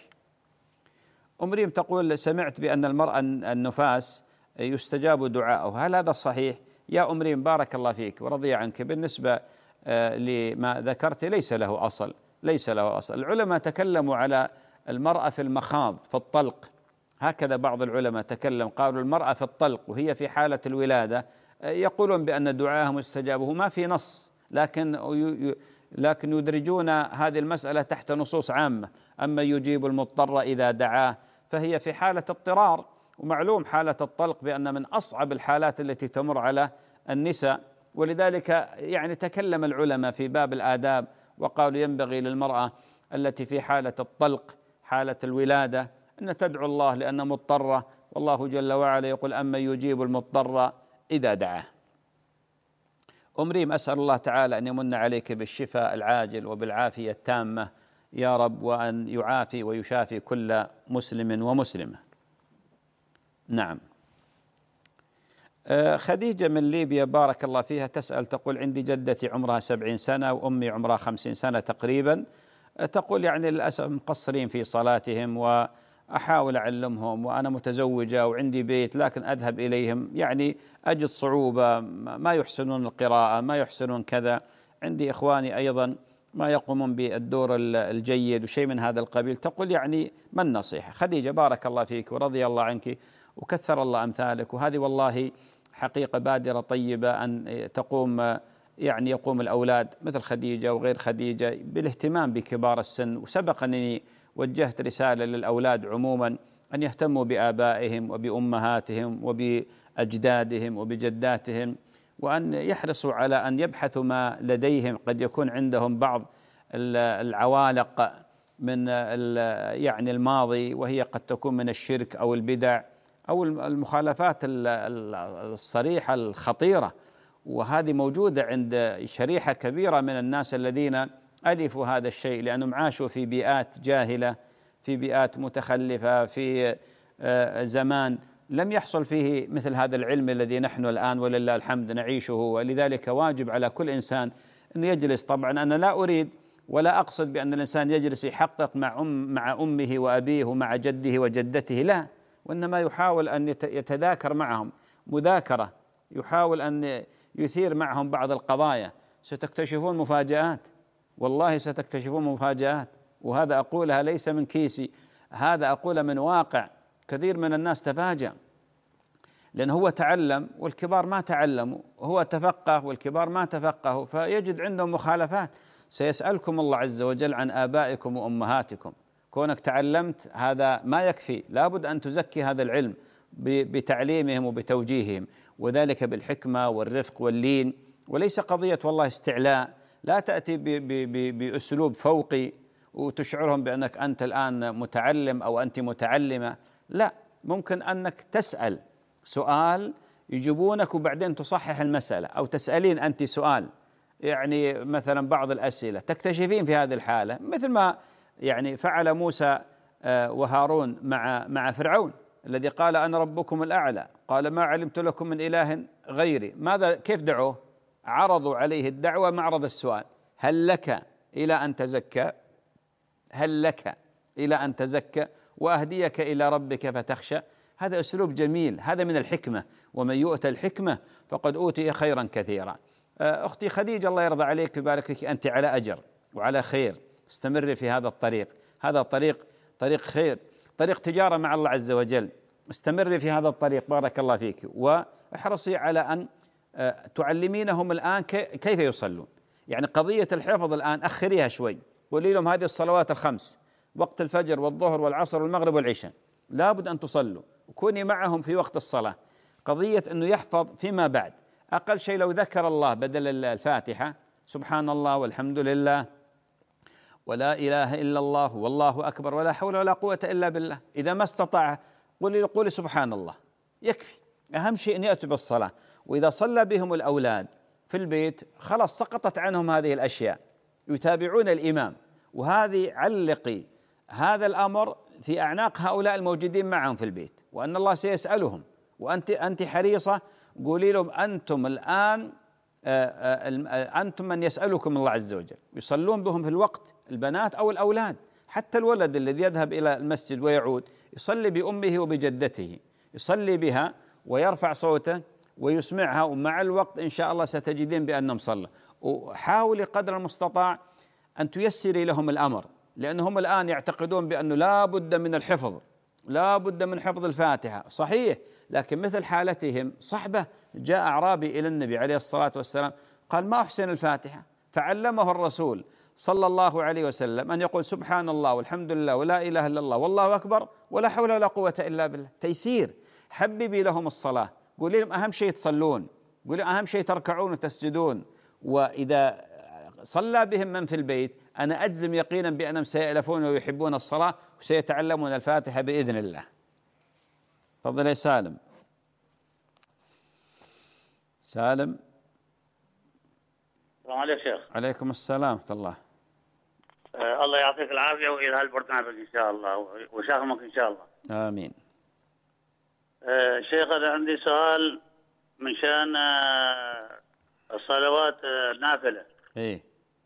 أم ريم تقول سمعت بأن المرأة النفاس يستجاب دعاؤه، هل هذا صحيح؟ يا أم ريم بارك الله فيك ورضي عنك، بالنسبة لما ذكرت ليس له أصل، ليس له أصل. العلماء تكلموا على المرأة في المخاض في الطلق، هكذا بعض العلماء تكلم، قالوا المرأة في الطلق وهي في حالة الولادة يقولون بأن دعاءها مستجاب، ما في نص، لكن يدرجون هذه المسألة تحت نصوص عامة. أما يجيب المضطر إذا دعاه، فهي في حالة اضطرار، ومعلوم حالة الطلق بأن من أصعب الحالات التي تمر على النساء، ولذلك يعني تكلم العلماء في باب الآداب وقالوا ينبغي للمرأة التي في حالة الطلق حالة الولادة أن تدعو الله لأن مضطرة، والله جل وعلا يقول أما يجيب المضطر إذا دعاه. أم ريم أسأل الله تعالى أن يمن عليك بالشفاء العاجل وبالعافية التامة يا رب، وأن يعافي ويشافي كل مسلم ومسلمة. نعم. خديجة من ليبيا بارك الله فيها تسأل، تقول عندي جدتي عمرها 70 سنة وأمي عمرها 50 سنة تقريبا، تقول يعني للأسف مقصرين في صلاتهم وأحاول أعلمهم، وأنا متزوجة وعندي بيت لكن أذهب إليهم يعني أجد صعوبة، ما يحسنون القراءة، ما يحسنون كذا. عندي إخواني أيضا ما يقومون بالدور الجيد وشيء من هذا القبيل. تقول يعني ما النصيحة؟ خديجة بارك الله فيك ورضي الله عنك وكثر الله أمثالك، وهذه والله حقيقة بادرة طيبة أن تقوم يعني يقوم الأولاد مثل خديجة وغير خديجة بالاهتمام بكبار السن. وسبق أنني وجهت رسالة للأولاد عموما أن يهتموا بآبائهم وبأمهاتهم وبأجدادهم وبجداتهم، وأن يحرصوا على أن يبحثوا ما لديهم، قد يكون عندهم بعض العوالق من يعني الماضي، وهي قد تكون من الشرك أو البدع أو المخالفات الصريحة الخطيرة، وهذه موجودة عند شريحة كبيرة من الناس الذين ألفوا هذا الشيء، لأنهم عاشوا في بيئات جاهلة، في بيئات متخلفة، في زمان لم يحصل فيه مثل هذا العلم الذي نحن الآن ولله الحمد نعيشه. ولذلك واجب على كل إنسان أن يجلس. طبعا أنا لا أريد ولا أقصد بأن الإنسان يجلس يحقق مع أمه وأبيه ومع جده وجدته، لا، وإنما يحاول أن يتذاكر معهم مذاكرة، يحاول أن يثير معهم بعض القضايا. ستكتشفون مفاجآت، والله ستكتشفون مفاجآت، وهذا أقولها ليس من كيسي، هذا أقول من واقع. كثير من الناس تفاجأ لأنه هو تعلم والكبار ما تعلموا، هو تفقه والكبار ما تفقهوا، فيجد عندهم مخالفات. سيسألكم الله عز وجل عن آبائكم وأمهاتكم. كونك تعلمت هذا ما يكفي، لابد أن تزكي هذا العلم بتعليمهم وبتوجيههم، وذلك بالحكمة والرفق واللين، وليس قضية والله استعلاء. لا تأتي بأسلوب فوقي وتشعرهم بأنك أنت الآن متعلم أو أنت متعلمة، لا، ممكن أنك تسأل سؤال يجيبونك وبعدين تصحح المسألة، أو تسألين أنت سؤال، يعني مثلا بعض الأسئلة تكتشفين في هذه الحالة مثل ما يعني فعل موسى وهارون مع فرعون الذي قال أنا ربكم الأعلى، قال ما علمت لكم من إله غيري. ماذا كيف دعوه؟ عرضوا عليه الدعوة معرض السؤال، هل لك إلى أن تزكى؟ هل لك إلى أن تزكى وأهديك إلى ربك فتخشى؟ هذا أسلوب جميل، هذا من الحكمة، ومن يؤتى الحكمة فقد أوتي خيرا كثيرا. أختي خديجة الله يرضى عليك ويبارك فيك، أنت على أجر وعلى خير، استمري في هذا الطريق. هذا طريق خير، طريق تجارة مع الله عز وجل. استمري في هذا الطريق بارك الله فيك، واحرصي على أن تعلمينهم الآن كيف يصلون. يعني قضية الحفظ الآن أخريها شوي، قولي لهم هذه الصلوات الخمس، وقت الفجر والظهر والعصر والمغرب والعشاء لابد أن تصلوا، وكوني معهم في وقت الصلاة. قضية أنه يحفظ فيما بعد، أقل شيء لو ذكر الله بدل الفاتحة سبحان الله والحمد لله ولا إله إلا الله والله أكبر ولا حول ولا قوة إلا بالله. إذا ما استطاع قولي سبحان الله يكفي. أهم شيء أن يأتوا بالصلاة. وإذا صلى بهم الأولاد في البيت خلاص سقطت عنهم هذه الأشياء، يتابعون الإمام. وهذه علقي هذا الأمر في أعناق هؤلاء الموجودين معهم في البيت، وأن الله سيسألهم، وأنت حريصة قولي لهم أنتم الآن أنتم من يسألكم الله عز وجل. يصلون بهم في الوقت، البنات أو الأولاد، حتى الولد الذي يذهب إلى المسجد ويعود يصلي بأمه وبجدته، يصلي بها ويرفع صوته ويسمعها، ومع الوقت إن شاء الله ستجدين بأنهم صلى. وحاولي قدر المستطاع أن تيسري لهم الأمر، لأنهم الآن يعتقدون بأنه لا بد من الحفظ، لا بد من حفظ الفاتحة. صحيح، لكن مثل حالتهم صحبة جاء أعرابي إلى النبي عليه الصلاة والسلام قال ما أحسن الفاتحة، فعلمه الرسول صلى الله عليه وسلم أن يقول سبحان الله والحمد لله ولا إله إلا الله والله أكبر ولا حول ولا قوة إلا بالله. تيسير. حببي لهم الصلاة، قولي لهم أهم شيء تصلون، قولي أهم شيء تركعون وتسجدون. وإذا صلى بهم من في البيت أنا أجزم يقينا بأنهم سيألفون ويحبون الصلاة وسيتعلمون الفاتحة بإذن الله. تفضل يا سالم. سالم. السلام عليكم شيخ. عليكم السلام ورحمة الله. الله يعطيك العافية وإلى هالبرنامج إن شاء الله وشاهمك إن شاء الله. آمين. شيخ أنا عندي سؤال من شأن الصلوات النافلة. إيه.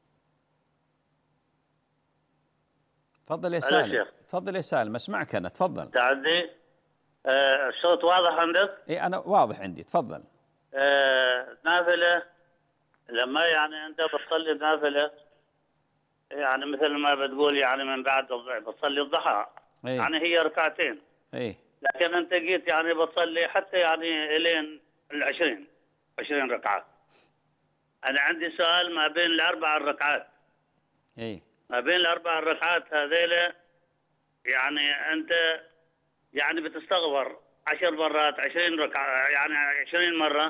تفضل يا سالم. تفضل يا سالم، اسمعك أنا، تفضل. تعدي الصوت واضح عندك؟ إيه أنا واضح عندي، تفضل. نافلة لما يعني أنت بتصلي نافلة يعني مثل ما بتقول يعني من بعد بتصلي الضحى. إيه؟ يعني هي ركعتين. إيه؟ لكن أنت جيت يعني بتصلي حتى يعني إلين 20 ركعة. أنا عندي سؤال ما بين الأربع الركعات. إيه؟ ما بين الأربع الركعات هذيلا يعني أنت يعني بتستغفر 10 مرات 20 ركعة يعني 20 مرة.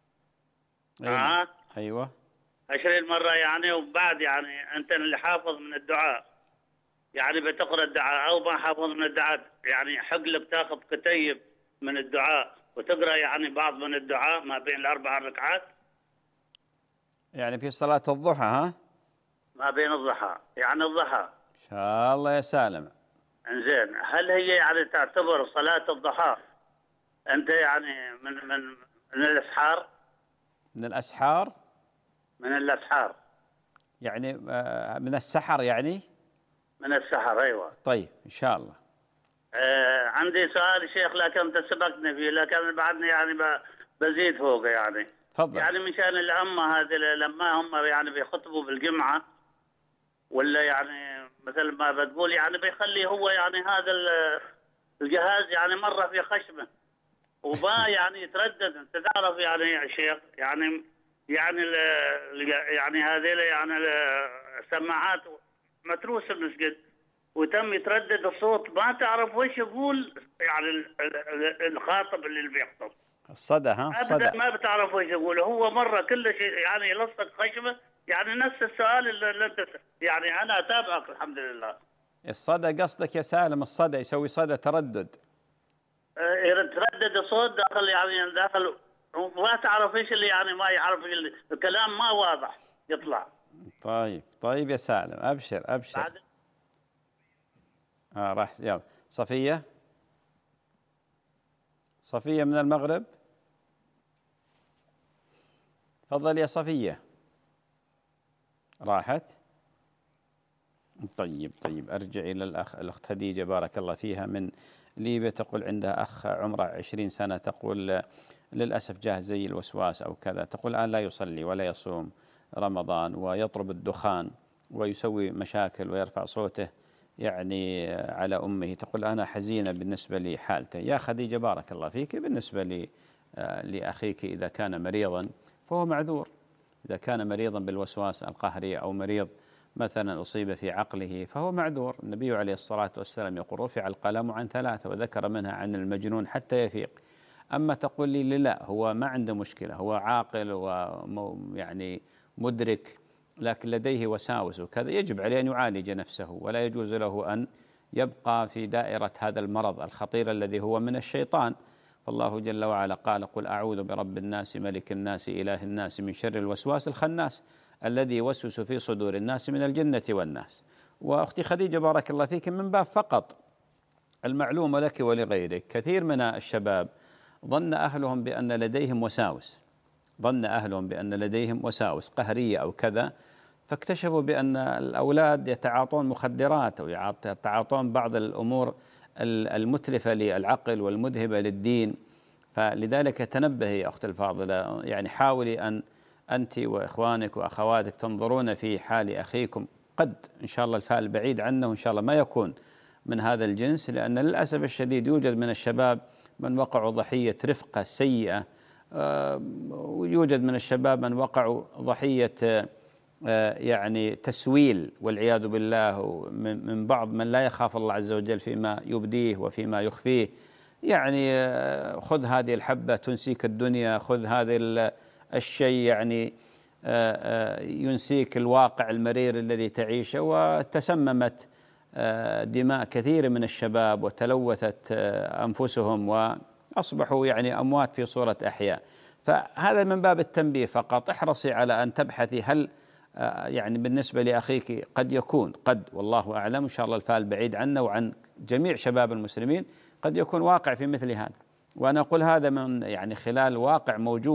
أيوة 20 مرة يعني. وبعد يعني أنت اللي حافظ من الدعاء يعني بتقرأ الدعاء أو ما حافظ من الدعاء يعني حق لك تاخذ كتيب من الدعاء وتقرأ يعني بعض من الدعاء ما بين الأربع ركعات. يعني في صلاة الضحى ها؟ ما بين الضحى يعني الضحى. إن شاء الله يا سالم. إنزين، هل هي يعني تعتبر صلاة الضحى أنت يعني من الأسحار؟ من الأسحار؟ من الأسحار يعني من السحر يعني؟ من السحر أيوة. طيب إن شاء الله. عندي سؤال شيخ لكن أنت سبقتني فيه، لكن بعدني يعني بزيد فوقه يعني. تفضل. يعني مشان الأمة هذه لما هم يعني بيخطبوا بالجمعة ولا يعني مثل ما بتقول يعني بيخلي هو يعني هذا الجهاز يعني مرة في خشمه وما يعني يتردد. انت تعرف يعني يا شيخ يعني يعني هذيلا يعني السماعات متروسه المسجد وتم يتردد الصوت ما تعرف وش يقول يعني الخاطب اللي بيخطب. الصدى ها؟ الصدى ما بتعرف وش يقول. هو مرة كل شيء يعني يلصق خشمه يعني نفس السؤال اللي انت يعني انا اتابعك الحمد لله. الصدى قصدك يا سالم؟ الصدى يسوي صدى تردد. يتردد الصوت داخل يعني داخل ما تعرف ايش اللي يعني ما يعرف الكلام ما واضح يطلع. طيب يا سالم ابشر راح يلا. صفية من المغرب، تفضل يا صفية. راحت. طيب أرجع إلى الأخت خديجة بارك الله فيها من ليبيا، تقول عندها أخ عمره 20 سنة، تقول للأسف جاه زي الوسواس أو كذا، تقول الآن لا يصلي ولا يصوم رمضان ويطلب الدخان ويسوي مشاكل ويرفع صوته يعني على أمه، تقول أنا حزينة بالنسبة لحالته. يا خديجة بارك الله فيك، بالنسبة لأخيك إذا كان مريضا فهو معذور، إذا كان مريضا بالوسواس القهري أو مريض مثلا أصيب في عقله فهو معذور. النبي عليه الصلاة والسلام يقول رفع القلم عن 3 وذكر منها عن المجنون حتى يفيق. أما تقول لي لا هو ما عنده مشكلة، هو عاقل ويعني مدرك لكن لديه وساوس وكذا، يجب عليه أن يعالج نفسه، ولا يجوز له أن يبقى في دائرة هذا المرض الخطير الذي هو من الشيطان. فالله جل وعلا قال قل أعوذ برب الناس ملك الناس إله الناس من شر الوسواس الخناس الذي يوسوس في صدور الناس من الجنة والناس. وأختي خديجة بارك الله فيك، من باب فقط المعلومة لك ولغيرك، كثير من الشباب ظن أهلهم بأن لديهم وساوس، ظن أهلهم بأن لديهم وساوس قهرية أو كذا، فاكتشفوا بأن الأولاد يتعاطون مخدرات أو يتعاطون بعض الأمور المتلفة للعقل والمذهبة للدين. فلذلك تنبهي يا أخت الفاضلة، يعني حاولي أن أنت وإخوانك وأخواتك تنظرون في حال أخيكم، قد إن شاء الله الفعل بعيد عنه وإن شاء الله ما يكون من هذا الجنس، لأن للأسف الشديد يوجد من الشباب من وقعوا ضحية رفقة سيئة، ويوجد من الشباب من وقعوا ضحية يعني تسويل والعياذ بالله من بعض من لا يخاف الله عز وجل فيما يبديه وفيما يخفيه. يعني خذ هذه الحبة تنسيك الدنيا، خذ هذا الشيء يعني ينسيك الواقع المرير الذي تعيشه. وتسممت دماء كثير من الشباب وتلوثت أنفسهم وأصبحوا يعني أموات في صورة أحياء. فهذا من باب التنبيه فقط. احرصي على أن تبحثي هل يعني بالنسبة لأخيك قد يكون، قد والله أعلم إن شاء الله الفعل بعيد عنه وعن جميع شباب المسلمين، قد يكون واقع في مثل هذا. وأنا أقول هذا من يعني خلال واقع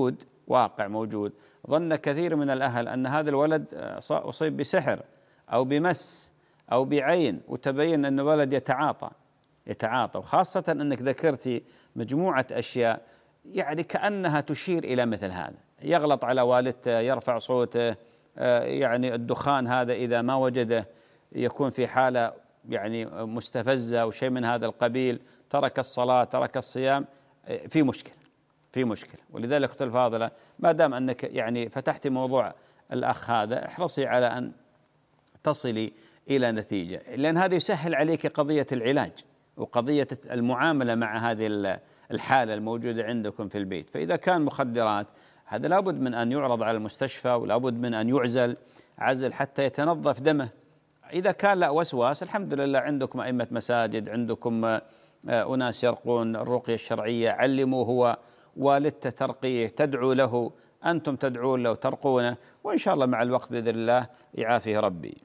موجود. ظن كثير من الأهل أن هذا الولد أصيب بسحر أو بمس أو بعين، وتبين أن الولد يتعاطى، وخاصة أنك ذكرتي مجموعة أشياء يعني كأنها تشير إلى مثل هذا. يغلط على والدته، يرفع صوته، يعني الدخان هذا إذا ما وجده يكون في حالة يعني مستفزة أو شيء من هذا القبيل، ترك الصلاة، ترك الصيام، في مشكلة. ولذلك أختي الفاضلة، ما دام أنك يعني فتحت موضوع الأخ هذا، احرصي على أن تصلي إلى نتيجة، لأن هذا يسهل عليك قضية العلاج وقضية المعاملة مع هذه الحالة الموجودة عندكم في البيت. فإذا كان مخدرات، هذا لابد من أن يعرض على المستشفى، ولابد من أن يعزل عزل حتى يتنظف دمه. إذا كان لا وسواس، الحمد لله عندكم أئمة مساجد، عندكم أناس يرقون الرقية الشرعية، علموه هو والدته ترقيه، تدعو له، أنتم تدعون له ترقونه، وإن شاء الله مع الوقت بإذن الله يعافيه ربي.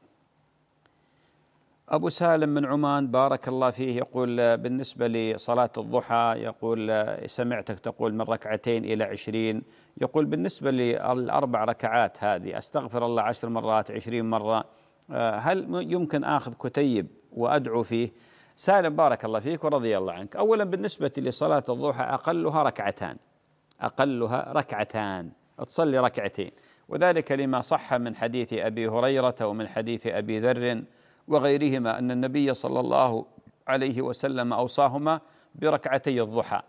أبو سالم من عمان بارك الله فيه يقول بالنسبة لصلاة الضحى، يقول سمعتك تقول من 2 إلى 20، يقول بالنسبة لل4 ركعات هذه أستغفر الله 10 مرات 20 مرة، هل يمكن آخذ كتيب وأدعو فيه؟ سالم بارك الله فيك ورضي الله عنك. أولا بالنسبة لصلاة الضحى أقلها ركعتان، تصلي 2، وذلك لما صح من حديث أبي هريرة ومن حديث أبي ذر وغيرهما أن النبي صلى الله عليه وسلم أوصاهما بركعتي الضحى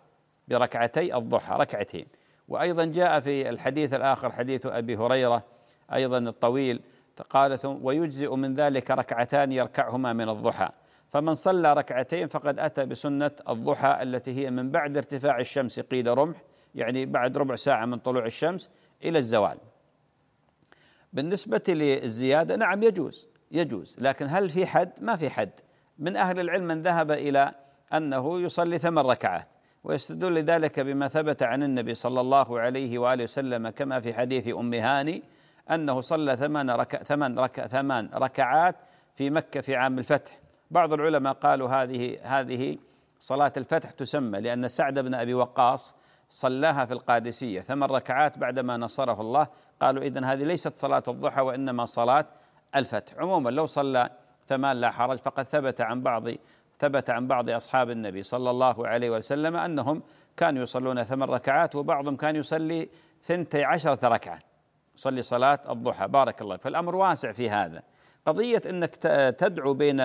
2. وأيضا جاء في الحديث الآخر حديث أبي هريرة أيضا الطويل، قال ويجزئ من ذلك 2 يركعهما من الضحى، فمن صلى 2 فقد أتى بسنة الضحى التي هي من بعد ارتفاع الشمس قيد رمح، يعني بعد ربع ساعة من طلوع الشمس إلى الزوال. بالنسبة للزيادة نعم يجوز، لكن هل في حد؟ ما في حد. من أهل العلم من ذهب إلى أنه يصلي 8 ركعات، ويستدل لذلك بما ثبت عن النبي صلى الله عليه وآله وسلم كما في حديث أم هاني أنه صلى 8 ركعات في مكة في عام الفتح. بعض العلماء قالوا هذه صلاة الفتح تسمى، لأن سعد بن أبي وقاص صلاها في القادسية 8 ركعات بعدما نصره الله، قالوا إذن هذه ليست صلاة الضحى وإنما صلاة الفتح. عموما لو صلى 8 لا حرج، فقد ثبت عن بعض أصحاب النبي صلى الله عليه وسلم أنهم كانوا يصلون 8 ركعات، وبعضهم كان يصلي 12 ركعة، يصلي صلاة الضحى. بارك الله. فالأمر واسع في هذا. قضية أنك تدعو بين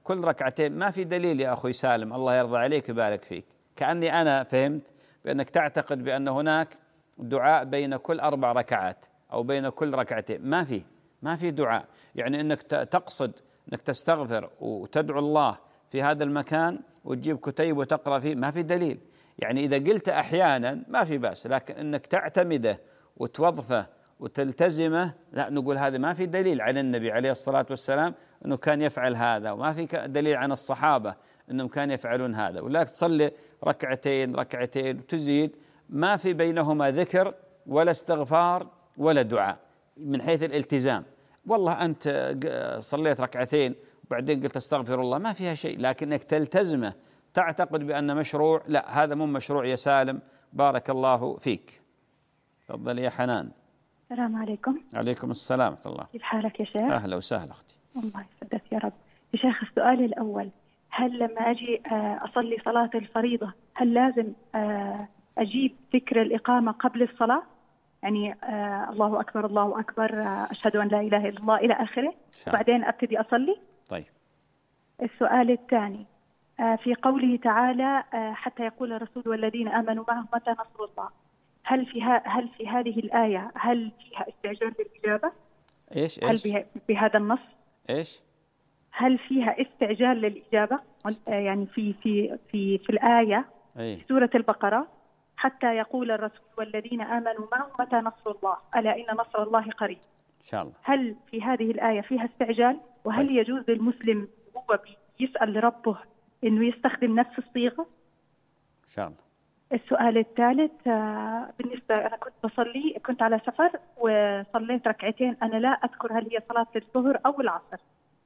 كل ركعتين ما في دليل يا أخوي سالم، الله يرضى عليك ويبارك فيك، كأني أنا فهمت بأنك تعتقد بأن هناك دعاء بين كل 4 ركعات أو بين كل ركعتين. ما في دعاء، يعني أنك تقصد أنك تستغفر وتدعو الله في هذا المكان وتجيب كتيب وتقرأ فيه، ما في دليل. يعني إذا قلت أحيانا ما في بأس، لكن أنك تعتمده وتوظفه وتلتزمه لا، نقول هذا ما في دليل عن النبي عليه الصلاة والسلام أنه كان يفعل هذا، وما في دليل عن الصحابة أنهم كانوا يفعلون هذا. ولكن تصلي ركعتين وتزيد، ما في بينهما ذكر ولا استغفار ولا دعاء من حيث الالتزام. والله أنت صليت ركعتين وبعدين قلت استغفر الله، ما فيها شيء، لكنك تلتزمه تعتقد بأنه مشروع، لا هذا مو مشروع يا سالم. بارك الله فيك. تفضل يا حنان. السلام عليكم. عليكم السلام ورحمة الله. كيف حالك يا شيخ؟ أهلا وسهلا أختي. الله يسعدك يا رب. يا شيخ السؤال الأول، هل لما أجي أصلي صلاة الفريضة هل لازم أجيب ذكر الإقامة قبل الصلاة؟ يعني الله أكبر الله أكبر أشهد أن لا إله إلا الله إلى آخره، بعدين أبتدي أصلي؟ طيب. السؤال الثاني، في قوله تعالى حتى يقول الرسول والذين آمنوا معه متى نصر الله، هل في هذه الآية هل فيها استعجال للإجابة؟ إيش؟ هل بهذا النص إيش؟ هل فيها استعجال للإجابة؟ يعني في الآية في سورة البقرة حتى يقول الرسول والذين آمنوا معه متى نصر الله ألا إن نصر الله قريب. إن شاء الله. هل في هذه الآية فيها استعجال؟ وهل يجوز للمسلم هو يسأل ربه إنه يستخدم نفس الصيغة؟ إن شاء الله. السؤال الثالث، بالنسبة أنا كنت على سفر وصليت ركعتين، أنا لا أذكر هل هي صلاة الظهر أو العصر،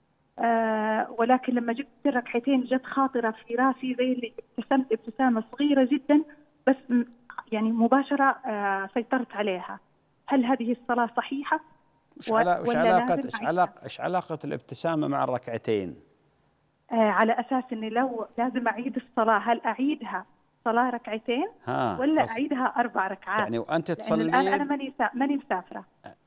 ولكن لما جبت الركعتين جت خاطرة في راسي زي اللي ابتسمت ابتسامة صغيرة جدا، بس يعني مباشرة سيطرت عليها. هل هذه الصلاة صحيحة؟ إيش علاقة الابتسامة مع الركعتين؟ على أساس إني لو لازم أعيد الصلاة هل أعيدها صلاة ركعتين ولا أعيدها 4 ركعات؟ يعني وأنت تصلين، الآن أنا ماني مسافرة.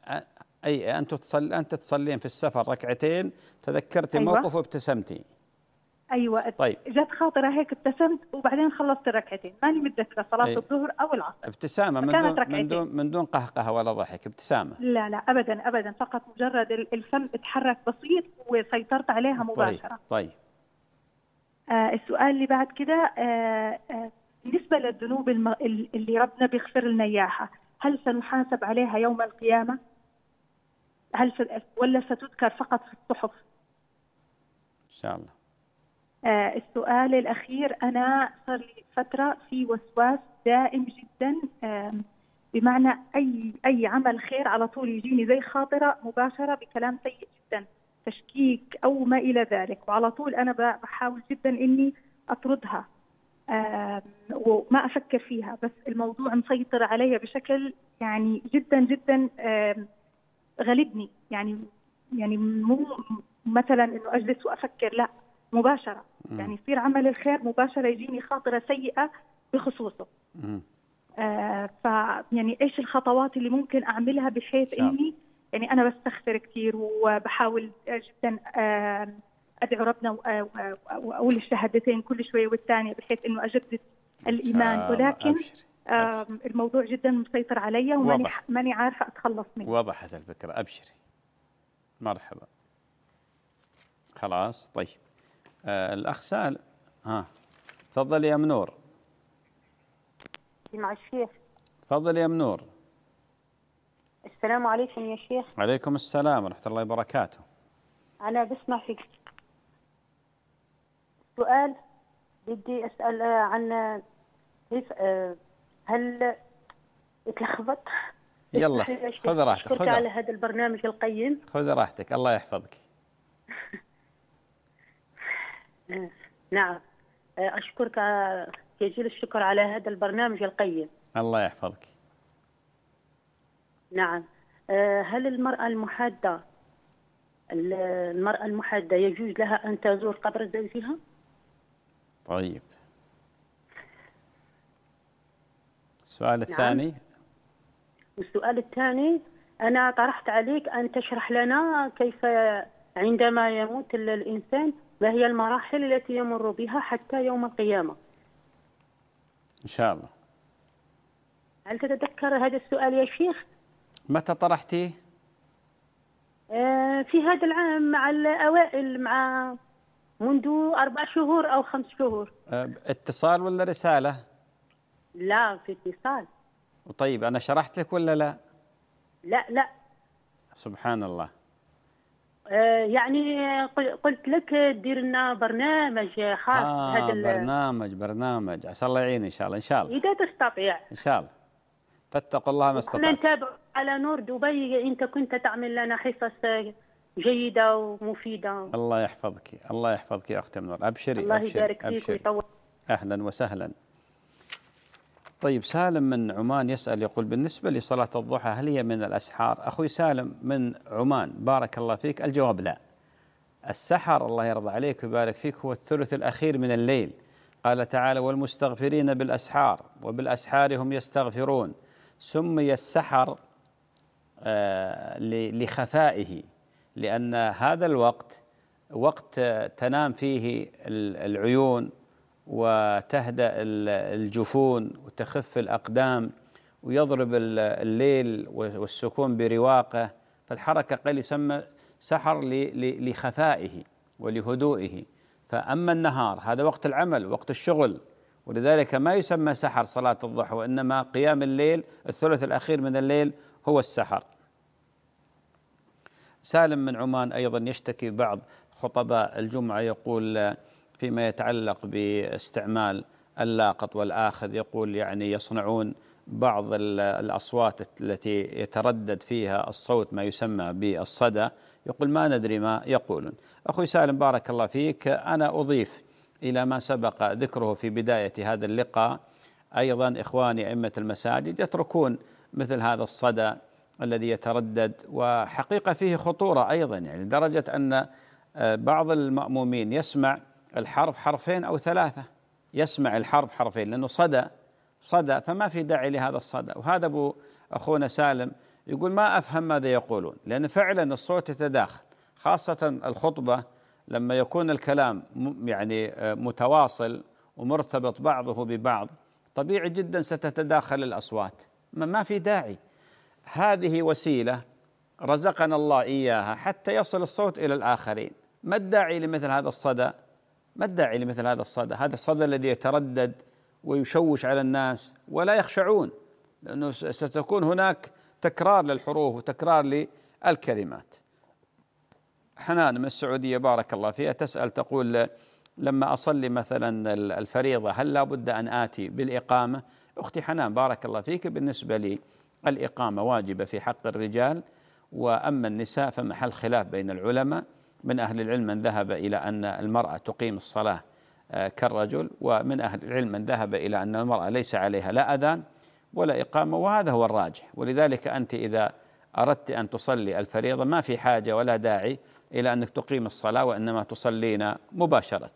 أنت تصلين في السفر ركعتين، تذكرتي الموقف وابتسمتي. أيوة. طيب. جت خاطرة هيك ابتسمت وبعدين خلصت الركعتين، ماني متذكرة صلاة الظهر أو العصر. ابتسامة من دون قهقه ولا ضحك، ابتسامة. لا أبدا، فقط مجرد الفم اتحرك بسيط وسيطرت عليها مباشرة. طيب. السؤال اللي بعد كده، بالنسبة للذنوب اللي ربنا بيغفر لنا إياها، هل سنحاسب عليها يوم القيامة؟ ولا ستذكر فقط في الصحف؟ إن شاء الله. السؤال الأخير، أنا صار لي فترة في وسواس دائم جدا، بمعنى أي عمل خير على طول يجيني زي خاطرة مباشرة بكلام سيء جدا، تشكيك أو ما إلى ذلك، وعلى طول أنا بحاول جدا إني أطردها وما أفكر فيها، بس الموضوع مسيطر علي بشكل يعني جدا جدا غلبني، يعني مو مثلا إنه أجلس وأفكر، لا مباشرة، يعني يصير عمل الخير مباشرة يجيني خاطرة سيئة بخصوصه. يعني إيش الخطوات اللي ممكن أعملها بحيث إني يعني أنا بستغفر كثير وبحاول جدا أدعو ربنا وأقول الشهادتين كل شوية والثانية بحيث إنه أجدد الإيمان، ولكن الموضوع جدا مسيطر علي وماني عارفة أتخلص منه. وضحت الفكرة، أبشري. مرحبا. خلاص. طيب. الأخ سال. تفضل يا منور. مع الشيخ. تفضل يا منور. السلام عليكم يا شيخ. عليكم السلام ورحمة الله وبركاته. أنا بسمع فيك. سؤال بدي أسأل عن كيف هل اتلخبط؟ يلا خذ راحتك. أشكرك على هذا البرنامج القيم. خذ راحتك، الله يحفظك. نعم، أشكرك جزيل الشكر على هذا البرنامج القيم. الله يحفظك. نعم. هل المرأة المحدة يجوز لها أن تزور قبر زوجها؟ طيب. السؤال الثاني. والسؤال الثاني، أنا طرحت عليك أن تشرح لنا كيف عندما يموت الإنسان ما هي المراحل التي يمر بها حتى يوم القيامة؟ إن شاء الله. هل تتذكر هذا السؤال يا شيخ؟ متى طرحتيه؟ في هذا العام مع الأوائل، منذ 4 شهور أو 5 شهور. اتصال ولا رسالة؟ لا، في اتصال. طيب أنا شرحت لك ولا لا؟ لا. سبحان الله. يعني قلت لك دير لنا برنامج خاص بهذا برنامج عسى الله يعين إن شاء الله إذا تستطيع إن شاء الله. فاتقوا الله ما استطعتم. نتابع على نور دبي. أنت كنت تعمل لنا حصص جيدة ومفيدة. الله يحفظك الله يحفظك يا أختي منور. أبشري الله يبارك فيك ويطول. أهلا وسهلا. طيب سالم من عمان يسأل يقول بالنسبة لصلاة الضحى هل هي من الأسحار؟ أخوي سالم من عمان بارك الله فيك، الجواب لا. السحر الله يرضى عليك ويبارك فيك هو الثلث الأخير من الليل. قال تعالى والمستغفرين بالأسحار وبالأسحار هم يستغفرون. سمي السحر لخفائه، لأن هذا الوقت وقت تنام فيه العيون وتهدأ الجفون وتخف الأقدام ويضرب الليل والسكون برواقه، فالحركة قل يسمى سحر لخفائه ولهدوئه. فأما النهار هذا وقت العمل وقت الشغل، ولذلك ما يسمى سحر صلاة الضحى، وإنما قيام الليل الثلث الأخير من الليل هو السحر. سالم من عمان أيضا يشتكي بعض خطباء الجمعة، يقول فيما يتعلق باستعمال اللاقط والآخذ، يقول يعني يصنعون بعض الأصوات التي يتردد فيها الصوت ما يسمى بالصدى، يقول ما ندري ما يقولون. أخوي سالم بارك الله فيك، أنا أضيف إلى ما سبق ذكره في بداية هذا اللقاء أيضا إخواني أئمة المساجد يتركون مثل هذا الصدى الذي يتردد، وحقيقة فيه خطورة أيضا، يعني لدرجة أن بعض المأمومين يسمع الحرف حرفين أو 3، يسمع الحرف حرفين لأنه صدى فما في داعي لهذا الصدى. وهذا أخونا سالم يقول ما أفهم ماذا يقولون، لأن فعلا الصوت يتداخل، خاصة الخطبة لما يكون الكلام يعني متواصل ومرتبط بعضه ببعض، طبيعي جدا ستتداخل الأصوات، ما في داعي. هذه وسيلة رزقنا الله إياها حتى يصل الصوت إلى الآخرين. ما الداعي لمثل هذا الصدى؟ ما الداعي لمثل هذا الصدى؟ هذا الصدى الذي يتردد ويشوش على الناس ولا يخشعون، لأنه ستكون هناك تكرار للحروف وتكرار للكلمات. حنان من السعودية بارك الله فيها تسأل تقول لما أصلي مثلا الفريضة هل لا بد أن آتي بالإقامة؟ أختي حنان بارك الله فيك، بالنسبة لي الإقامة واجبة في حق الرجال، وأما النساء فمحل خلاف بين العلماء. من أهل العلم من ذهب إلى أن المرأة تقيم الصلاة كالرجل، ومن أهل العلم من ذهب إلى أن المرأة ليس عليها لا أذان ولا إقامة، وهذا هو الراجح. ولذلك أنت إذا أردت أن تصلي الفريضة ما في حاجة ولا داعي إلى أنك تقيم الصلاة، وإنما تصلين مباشرة.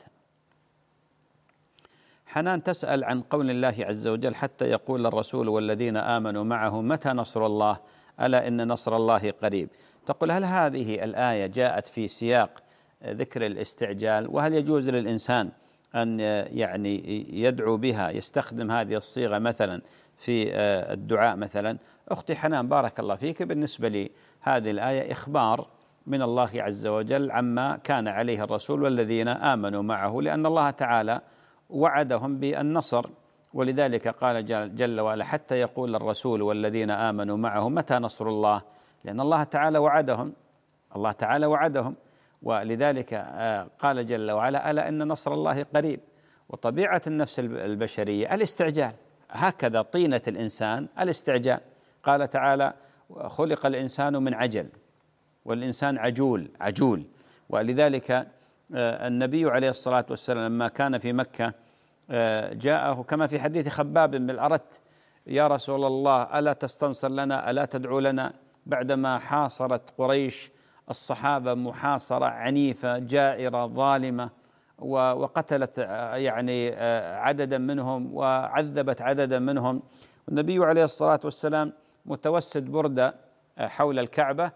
حنان تسأل عن قول الله عز وجل حتى يقول الرسول والذين آمنوا معه متى نصر الله ألا إن نصر الله قريب. تقول هل هذه الآية جاءت في سياق ذكر الاستعجال، وهل يجوز للإنسان أن يعني يدعو بها يستخدم هذه الصيغة مثلا في الدعاء مثلا؟ أختي حنان بارك الله فيك، بالنسبة لي هذه الآية إخبار من الله عز وجل عما كان عليه الرسول والذين آمنوا معه، لأن الله تعالى وعدهم بالنصر، ولذلك قال جل وعلا حتى يقول الرسول والذين آمنوا معه متى نصر الله، لأن الله تعالى وعدهم، ولذلك قال جل وعلا ألا إن نصر الله قريب. وطبيعة النفس البشرية الاستعجال، هكذا طينة الإنسان الاستعجال. قال تعالى خلق الإنسان من عجل والإنسان عجول. ولذلك النبي عليه الصلاة والسلام لما كان في مكة جاءه كما في حديث خباب بن الأرت يا رسول الله ألا تستنصر لنا ألا تدعو لنا، بعدما حاصرت قريش الصحابة محاصرة عنيفة جائرة ظالمة، وقتلت يعني عددا منهم وعذبت عددا منهم، والنبي عليه الصلاة والسلام متوسد بردة حول الكعبة،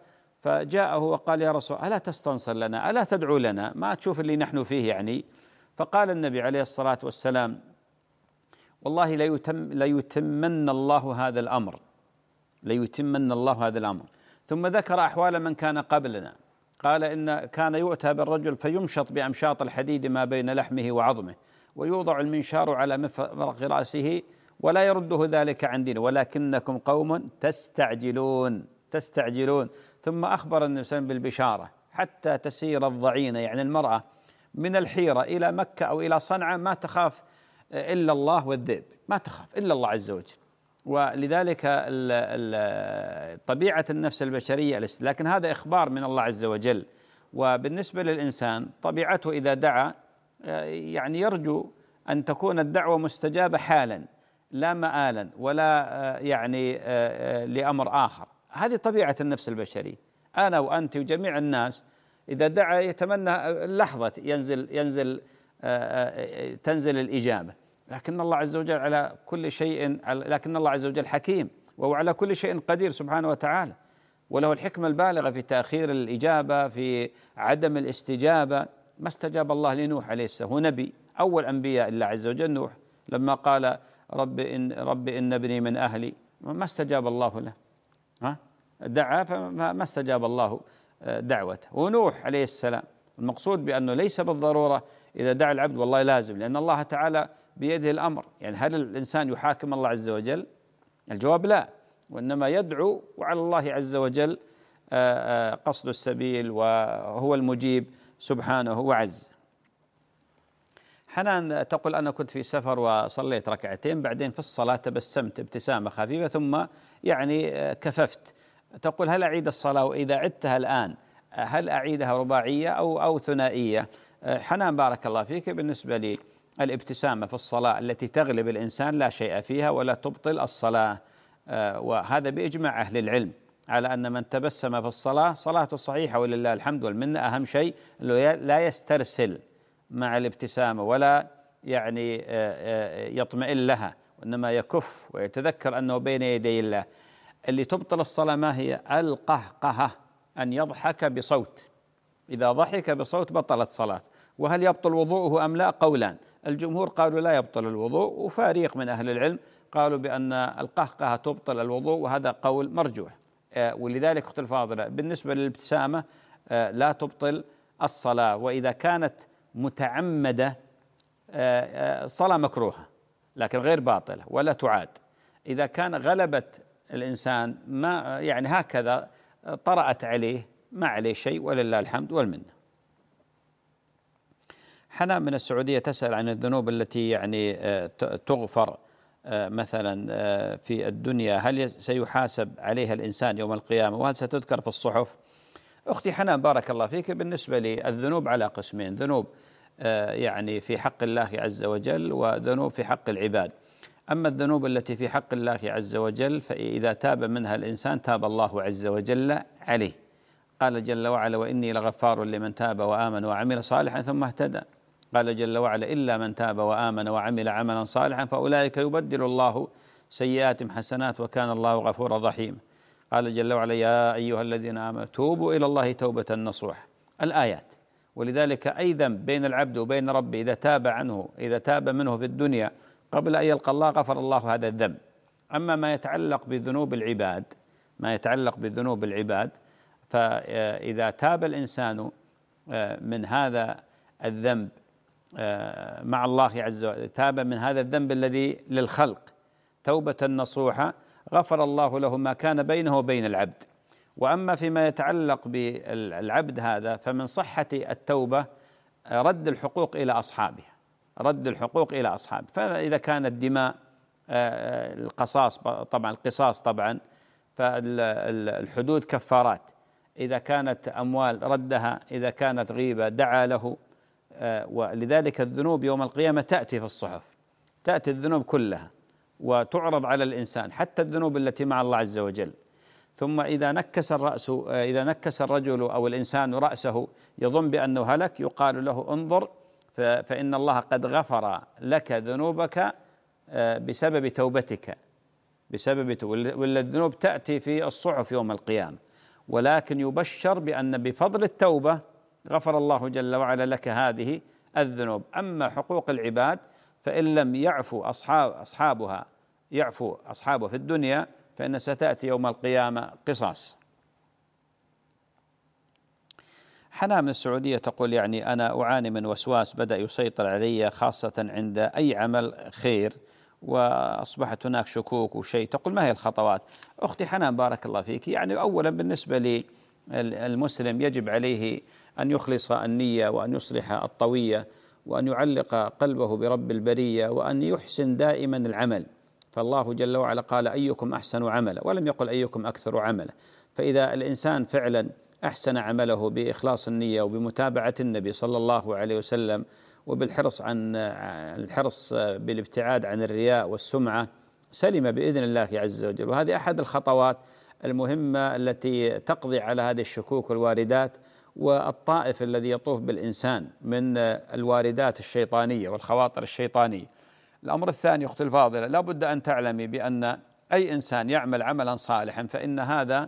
فجاءه وقال: يا رسول ألا تستنصر لنا، ألا تدعو لنا، ما تشوف اللي نحن فيه يعني؟ فقال النبي عليه الصلاة والسلام: والله ليتمن الله هذا الأمر، ليتمن الله هذا الأمر. ثم ذكر أحوال من كان قبلنا، قال: إن كان يؤتى بالرجل فيمشط بأمشاط الحديد ما بين لحمه وعظمه، ويوضع المنشار على مفرق رأسه، ولا يرده ذلك عن دينه، ولكنكم قوم تستعجلون. ثم أخبر النبي صلى الله عليه وسلم بالبشارة: حتى تسير الضعينة، يعني المرأة، من الحيرة إلى مكة أو إلى صنعاء ما تخاف إلا الله والذئب، ما تخاف إلا الله عز وجل. ولذلك طبيعة النفس البشرية، لكن هذا إخبار من الله عز وجل. وبالنسبة للإنسان طبيعته إذا دعا يعني يرجو أن تكون الدعوة مستجابة حالا، لا مآلا ولا يعني لأمر آخر. هذه طبيعة النفس البشرية. أنا وأنت وجميع الناس إذا دعا يتمنى لحظة تنزل الإجابة، لكن الله عز وجل على كل شيء، لكن الله عز وجل حكيم، وهو على كل شيء قدير سبحانه وتعالى، وله الحكمة البالغة في تأخير الإجابة، في عدم الاستجابة. ما استجاب الله لنوح عليه السلام، هو نبي أول أنبياء الله عز وجل نوح، لما قال: رب إن ابني من أهلي، ما استجاب الله له، دعا فما استجاب الله دعوته. ونوح عليه السلام المقصود بأنه ليس بالضرورة إذا دعا العبد والله لازم، لأن الله تعالى بيده الأمر. يعني هل الإنسان يحاكم الله عز وجل؟ الجواب لا، وإنما يدعو، وعلى الله عز وجل قصد السبيل، وهو المجيب سبحانه وعز. حنان تقول: أنا كنت في سفر وصليت ركعتين، بعدين في الصلاة تبسمت ابتسامة خفيفة ثم يعني كففت. تقول: هل أعيد الصلاة؟ وإذا عدتها الآن هل أعيدها رباعية أو ثنائية؟ حنان بارك الله فيك، بالنسبة للابتسامة في الصلاة التي تغلب الإنسان لا شيء فيها ولا تبطل الصلاة، وهذا بإجماع أهل العلم على أن من تبسم في الصلاة صلاته صحيحة ولله الحمد والمنة. أهم شيء لا يسترسل مع الابتسامة ولا يعني يطمئن لها، وإنما يكف ويتذكر أنه بين يدي الله. اللي تبطل الصلاة ما هي؟ القهقهة، أن يضحك بصوت. إذا ضحك بصوت بطلت صلاة. وهل يبطل وضوءه أم لا؟ قولان، الجمهور قالوا لا يبطل الوضوء، وفريق من أهل العلم قالوا بأن القهقهة تبطل الوضوء، وهذا قول مرجوح. ولذلك أختي الفاضلة بالنسبة للابتسامة لا تبطل الصلاة، وإذا كانت متعمدة صلاة مكروهة لكن غير باطلة ولا تعاد. إذا كان غلبت الإنسان ما يعني هكذا طرأت عليه ما عليه شيء ولله الحمد والمنة. حنان من السعودية تسأل عن الذنوب التي يعني تغفر مثلا في الدنيا، هل سيحاسب عليها الإنسان يوم القيامة وهل ستذكر في الصحف؟ أختي حنان بارك الله فيك، بالنسبة للذنوب على قسمين: ذنوب يعني في حق الله عز وجل، وذنوب في حق العباد. أما الذنوب التي في حق الله عز وجل فإذا تاب منها الإنسان تاب الله عز وجل عليه. قال جل وعلا: وإني لغفار لمن تاب وآمن وعمل صالحا ثم اهتدى. قال جل وعلا: إلا من تاب وآمن وعمل عملا صالحا فأولئك يبدل الله سيئاتهم حسنات وكان الله غفورا رحيما. قال جل وعلا: يا أيها الذين آمنوا توبوا إلى الله توبة نصوح. الآيات. ولذلك أي ذنب بين العبد وبين ربه إذا تاب منه في الدنيا قبل أن يلقى الله غفر الله هذا الذنب. أما ما يتعلق بذنوب العباد فإذا تاب الإنسان من هذا الذنب مع الله عز وجل، تاب من هذا الذنب الذي للخلق توبة نصوحة، غفر الله له ما كان بينه وبين العبد. وأما فيما يتعلق بالعبد هذا فمن صحة التوبة رد الحقوق إلى أصحابها، فإذا كانت دماء القصاص طبعا فالحدود كفارات، إذا كانت أموال ردها، إذا كانت غيبة دعا له. ولذلك الذنوب يوم القيامة تأتي في الصحف، تأتي الذنوب كلها وتعرض على الإنسان حتى الذنوب التي مع الله عز وجل. ثم إذا نكس الرجل أو الإنسان رأسه يظن بأنه هلك يقال له: انظر فإن الله قد غفر لك ذنوبك بسبب توبتك. والذنوب تأتي في الصحف يوم القيامة. ولكن يبشر بأن بفضل التوبة غفر الله جل وعلا لك هذه الذنوب. أما حقوق العباد فإن لم يعفو أصحابه في الدنيا فإن ستأتي يوم القيامة قصاص. حنان من السعودية تقول يعني أنا أعاني من وسواس بدأ يسيطر علي خاصة عند أي عمل خير، وأصبحت هناك شكوك وشيء. تقول ما هي الخطوات؟ أختي حنان بارك الله فيك، يعني أولا بالنسبة للمسلم يجب عليه أن يخلص النية وأن يصلح الطوية وأن يعلق قلبه برب البرية وأن يحسن دائما العمل. فالله جل وعلا قال أيكم أحسن عملا، ولم يقل أيكم أكثر عملا. فإذا الإنسان فعلا أحسن عمله بإخلاص النية وبمتابعة النبي صلى الله عليه وسلم وبالحرص بالابتعاد عن الرياء والسمعة، سلم بإذن الله عز وجل. وهذه أحد الخطوات المهمة التي تقضي على هذه الشكوك والواردات والطائف الذي يطوف بالإنسان من الواردات الشيطانية والخواطر الشيطانية. الأمر الثاني أختي الفاضلة، لا بد أن تعلمي بأن أي إنسان يعمل عملا صالحا فإن هذا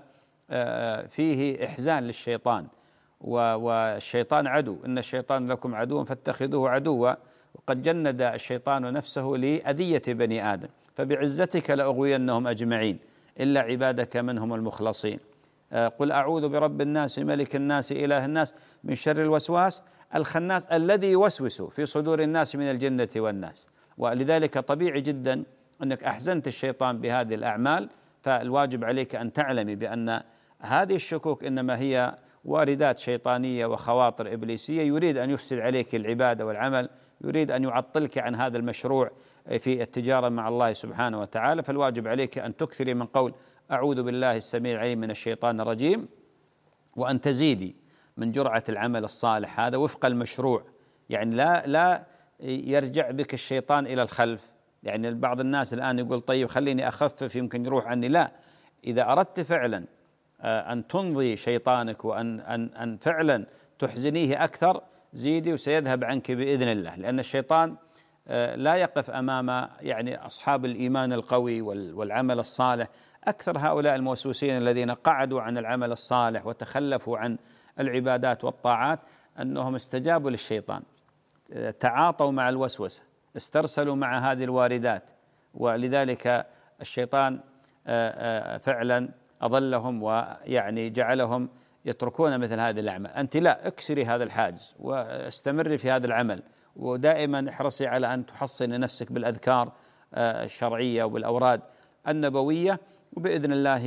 فيه إحزان للشيطان، والشيطان عدو، إن الشيطان لكم عدو فاتخذوه عدوا، وقد جند الشيطان نفسه لأذية بني آدم، فبعزتك لأغوينهم أجمعين إلا عبادك منهم المخلصين. قل أعوذ برب الناس ملك الناس إله الناس من شر الوسواس الخناس الذي يوسوس في صدور الناس من الجنة والناس. ولذلك طبيعي جدا أنك أحزنت الشيطان بهذه الأعمال، فالواجب عليك أن تعلمي بأن هذه الشكوك إنما هي واردات شيطانية وخواطر إبليسية، يريد أن يفسد عليك العبادة والعمل، يريد أن يعطلك عن هذا المشروع في التجارة مع الله سبحانه وتعالى. فالواجب عليك أن تكثري من قول أعوذ بالله السميع العليم من الشيطان الرجيم، وأن تزيدي من جرعة العمل الصالح هذا وفق المشروع. يعني لا يرجع بك الشيطان إلى الخلف. يعني بعض الناس الآن يقول طيب خليني أخفف يمكن يروح عني. لا، إذا أردت فعلا أن تنضي شيطانك وأن فعلا تحزنيه أكثر، زيدي وسيذهب عنك بإذن الله، لأن الشيطان لا يقف أمام يعني أصحاب الإيمان القوي والعمل الصالح. أكثر هؤلاء الموسوسين الذين قعدوا عن العمل الصالح وتخلفوا عن العبادات والطاعات أنهم استجابوا للشيطان، تعاطوا مع الوسوسة، استرسلوا مع هذه الواردات، ولذلك الشيطان فعلا أضلهم ويعني جعلهم يتركون مثل هذه الأعمال. أنت لا، اكسري هذا الحاجز واستمري في هذا العمل، ودائما احرصي على أن تحصني نفسك بالأذكار الشرعية وبالأوراد النبوية، وبإذن الله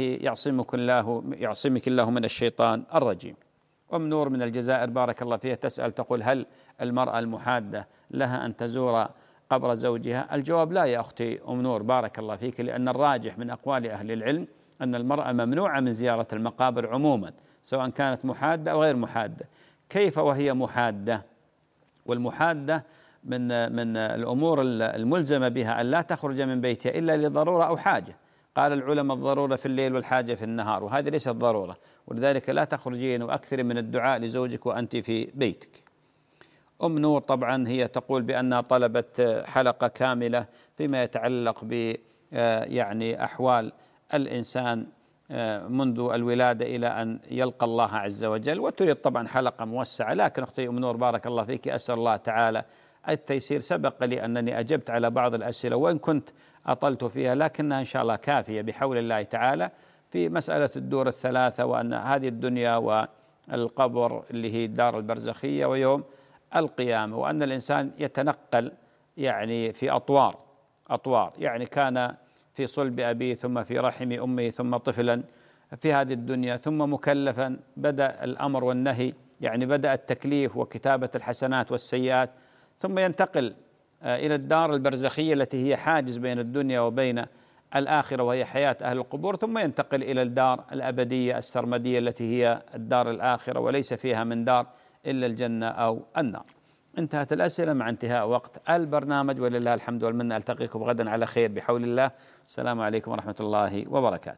يعصمك الله من الشيطان الرجيم. أم نور من الجزائر بارك الله فيها تسأل تقول هل المرأة المحادة لها أن تزور قبر زوجها؟ الجواب لا يا أختي أم نور بارك الله فيك، لأن الراجح من أقوال أهل العلم أن المرأة ممنوعة من زيارة المقابر عموما، سواء كانت محادة أو غير محادة. كيف وهي محادة؟ والمحادة من الأمور الملزمة بها أن لا تخرج من بيتها إلا لضرورة أو حاجة. قال العلماء الضرورة في الليل والحاجة في النهار، وهذه ليست ضرورة، ولذلك لا تخرجين وأكثر من الدعاء لزوجك وأنت في بيتك. أم نور طبعا هي تقول بأنها طلبت حلقة كاملة فيما يتعلق ب يعني أحوال الإنسان منذ الولادة إلى أن يلقى الله عز وجل، وتريد طبعا حلقة موسعة. لكن أختي أم نور بارك الله فيك أسأل الله تعالى التيسير. سبق لي أنني أجبت على بعض الأسئلة وإن كنت أطلت فيها، لكنها إن شاء الله كافية بحول الله تعالى في مسألة الدور الثلاثة، وأن هذه الدنيا والقبر اللي هي الدار البرزخية ويوم القيامة، وأن الإنسان يتنقل يعني في أطوار، يعني كان في صلب أبيه ثم في رحم أمه ثم طفلا في هذه الدنيا ثم مكلفا، بدأ الأمر والنهي، يعني بدأ التكليف وكتابة الحسنات والسيئات، ثم ينتقل إلى الدار البرزخية التي هي حاجز بين الدنيا وبين الآخرة وهي حياة أهل القبور، ثم ينتقل إلى الدار الأبدية السرمدية التي هي الدار الآخرة وليس فيها من دار إلا الجنة أو النار. انتهت الأسئلة مع انتهاء وقت البرنامج، ولله الحمد والمنة. ألتقيكم غدا على خير بحول الله. السلام عليكم ورحمة الله وبركاته.